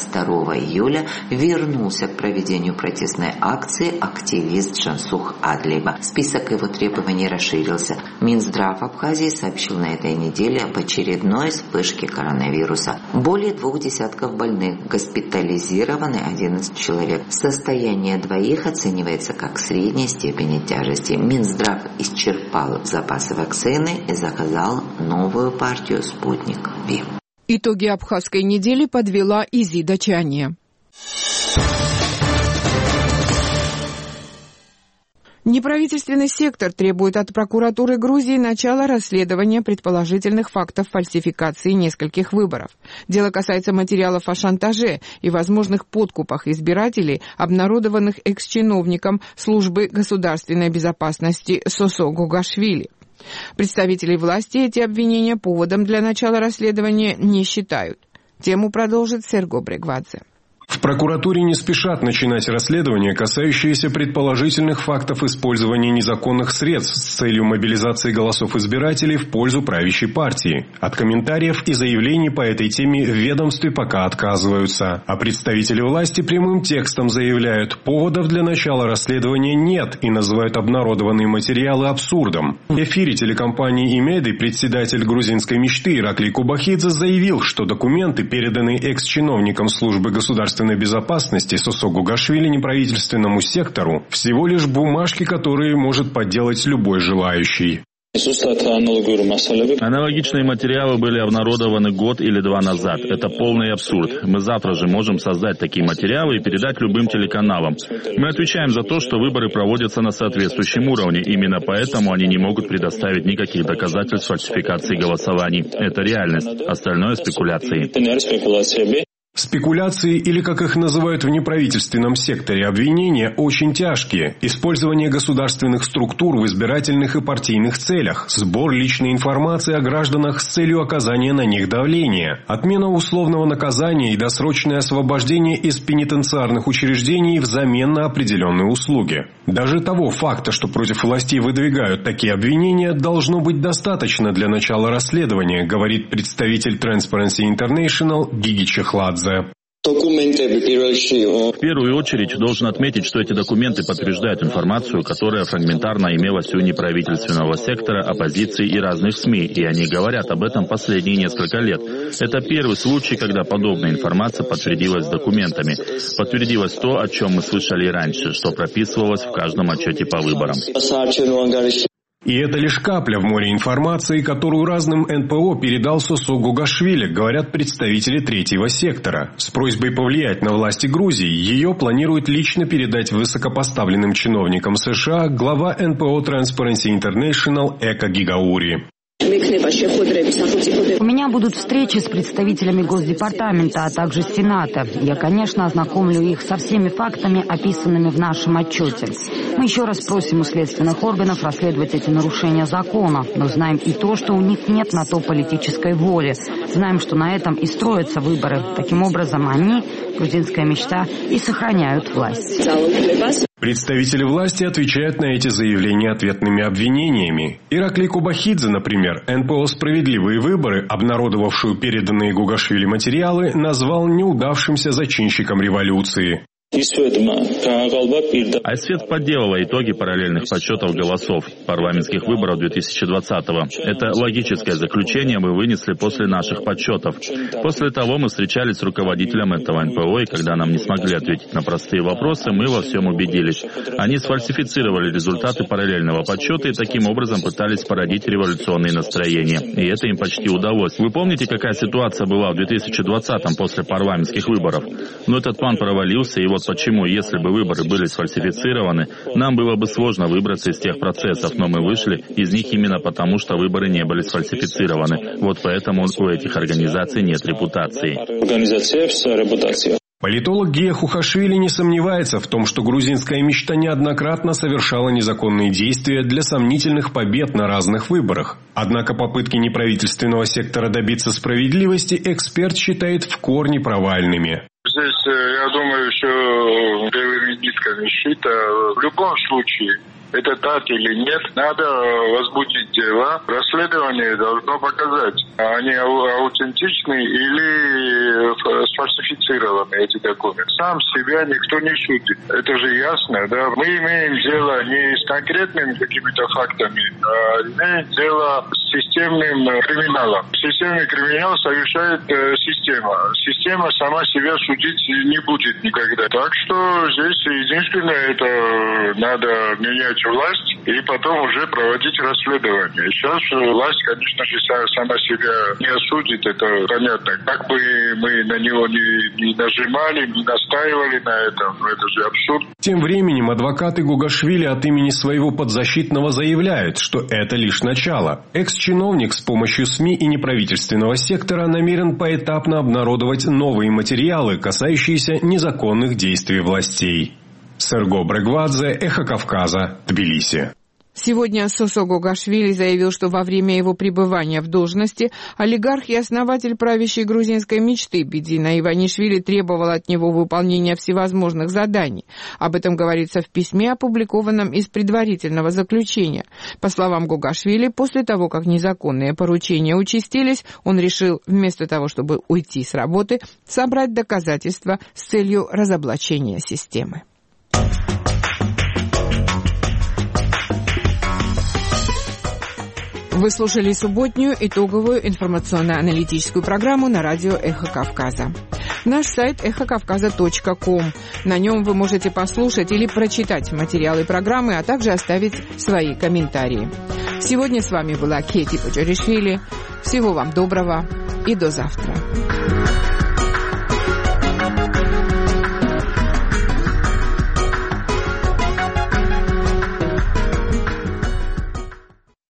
22 июля вернулся к проведению протестной акции активист Жансух Адлиба. Список его требований расширился. Минздрав Абхазии сообщил на этой неделе об очередной вспышке коронавируса. Более 2 десятков больных, госпитализированы 11 человек. Состояние двоих оценивается как средней степени тяжести. Минздрав исчерпал запасы вакцины и заказал новую партию «Спутник Ви». Итоги абхазской недели подвела Изида Чания. Неправительственный сектор требует от прокуратуры Грузии начала расследования предположительных фактов фальсификации нескольких выборов. Дело касается материалов о шантаже и возможных подкупах избирателей, обнародованных экс-чиновником службы государственной безопасности Сосо Гугашвили. Представители власти эти обвинения поводом для начала расследования не считают. Тему продолжит Серго Брегвадзе. В прокуратуре не спешат начинать расследование, касающееся предположительных фактов использования незаконных средств с целью мобилизации голосов избирателей в пользу правящей партии. От комментариев и заявлений по этой теме в ведомстве пока отказываются. А представители власти прямым текстом заявляют, поводов для начала расследования нет и называют обнародованные материалы абсурдом. В эфире телекомпании «Имеды» председатель грузинской мечты Ираклий Кубахидзе заявил, что документы, переданные экс-чиновникам службы государственной безопасности Сосо Гугашвили неправительственному сектору, всего лишь бумажки, которые может подделать любой желающий. Аналогичные материалы были обнародованы год или два назад. Это полный абсурд. Мы завтра же можем создать такие материалы и передать любым телеканалам. Мы отвечаем за то, что выборы проводятся на соответствующем уровне. Именно поэтому они не могут предоставить никаких доказательств фальсификации голосований. Это реальность. Остальное — спекуляции. Спекуляции, или, как их называют в неправительственном секторе, обвинения, очень тяжкие. Использование государственных структур в избирательных и партийных целях, сбор личной информации о гражданах с целью оказания на них давления, отмена условного наказания и досрочное освобождение из пенитенциарных учреждений взамен на определенные услуги. Даже того факта, что против властей выдвигают такие обвинения, должно быть достаточно для начала расследования, говорит представитель Transparency International Гиги Чехладзе. В первую очередь должен отметить, что эти документы подтверждают информацию, которая фрагментарно имелась у неправительственного сектора, оппозиции и разных СМИ, и они говорят об этом последние несколько лет. Это первый случай, когда подобная информация подтвердилась документами. Подтвердилось то, о чем мы слышали и раньше, что прописывалось в каждом отчете по выборам. И это лишь капля в море информации, которую разным НПО передал Сосо Гугашвили, говорят представители третьего сектора. С просьбой повлиять на власти Грузии ее планирует лично передать высокопоставленным чиновникам США глава НПО Transparency International Эка Гигаури. У меня будут встречи с представителями Госдепартамента, а также Сената. Я, конечно, ознакомлю их со всеми фактами, описанными в нашем отчете. Мы еще раз просим у следственных органов расследовать эти нарушения закона, но знаем и то, что у них нет на то политической воли. Знаем, что на этом и строятся выборы. Таким образом, они, грузинская мечта, и сохраняют власть. Представители власти отвечают на эти заявления ответными обвинениями. Иракли Кубахидзе, например, НПО «Справедливые выборы», обнародовавшую переданные Гугашвили материалы, назвал неудавшимся зачинщиком революции. Айсвет подделала итоги параллельных подсчетов голосов парламентских выборов 2020-го. Это логическое заключение мы вынесли после наших подсчетов. После того мы встречались с руководителем этого НПО, и когда нам не смогли ответить на простые вопросы, мы во всем убедились. Они сфальсифицировали результаты параллельного подсчета и таким образом пытались породить революционные настроения. И это им почти удалось. Вы помните, какая ситуация была в 2020-м после парламентских выборов? Но этот план провалился, и вот почему, если бы выборы были сфальсифицированы, нам было бы сложно выбраться из тех процессов, но мы вышли из них именно потому, что выборы не были сфальсифицированы. Вот поэтому у этих организаций нет репутации. Политолог Гия Хухашвили не сомневается в том, что грузинская мечта неоднократно совершала незаконные действия для сомнительных побед на разных выборах. Однако попытки неправительственного сектора добиться справедливости эксперт считает в корне провальными. Здесь, я думаю, что Девелинитка защита в любом случае, это так или нет, надо возбудить дело. Расследование должно показать, они аутентичны или сфальсифицированы, эти документы. Сам себя никто не судит. Это же ясно, да? Мы имеем дело не с конкретными какими-то фактами, а имеем дело с системным криминалом. Системный криминал совершает система. Система сама себя судить не будет никогда. Так что здесь единственное, это надо менять власть и потом уже проводить расследование. Сейчас власть, конечно же, сама себя не осудит, это понятно. Как бы мы на него не нажимали, не настаивали на этом, это же абсурд. Тем временем адвокаты Гугашвили от имени своего подзащитного заявляют, что это лишь начало. Экс-чиновник с помощью СМИ и неправительственного сектора намерен поэтапно обнародовать новые материалы, касающиеся незаконных действий властей. Серго Брегвадзе, Эхо Кавказа, Тбилиси. Сегодня Сосо Гугашвили заявил, что во время его пребывания в должности олигарх и основатель правящей грузинской мечты Бидзина Иванишвили требовал от него выполнения всевозможных заданий. Об этом говорится в письме, опубликованном из предварительного заключения. По словам Гугашвили, после того, как незаконные поручения участились, он решил, вместо того, чтобы уйти с работы, собрать доказательства с целью разоблачения системы. Вы слушали субботнюю итоговую информационно-аналитическую программу на радио «Эхо Кавказа». Наш сайт эхокавказа.ком. На нем вы можете послушать или прочитать материалы программы, а также оставить свои комментарии. Сегодня с вами была Кети Поджаришвили. Всего вам доброго и до завтра.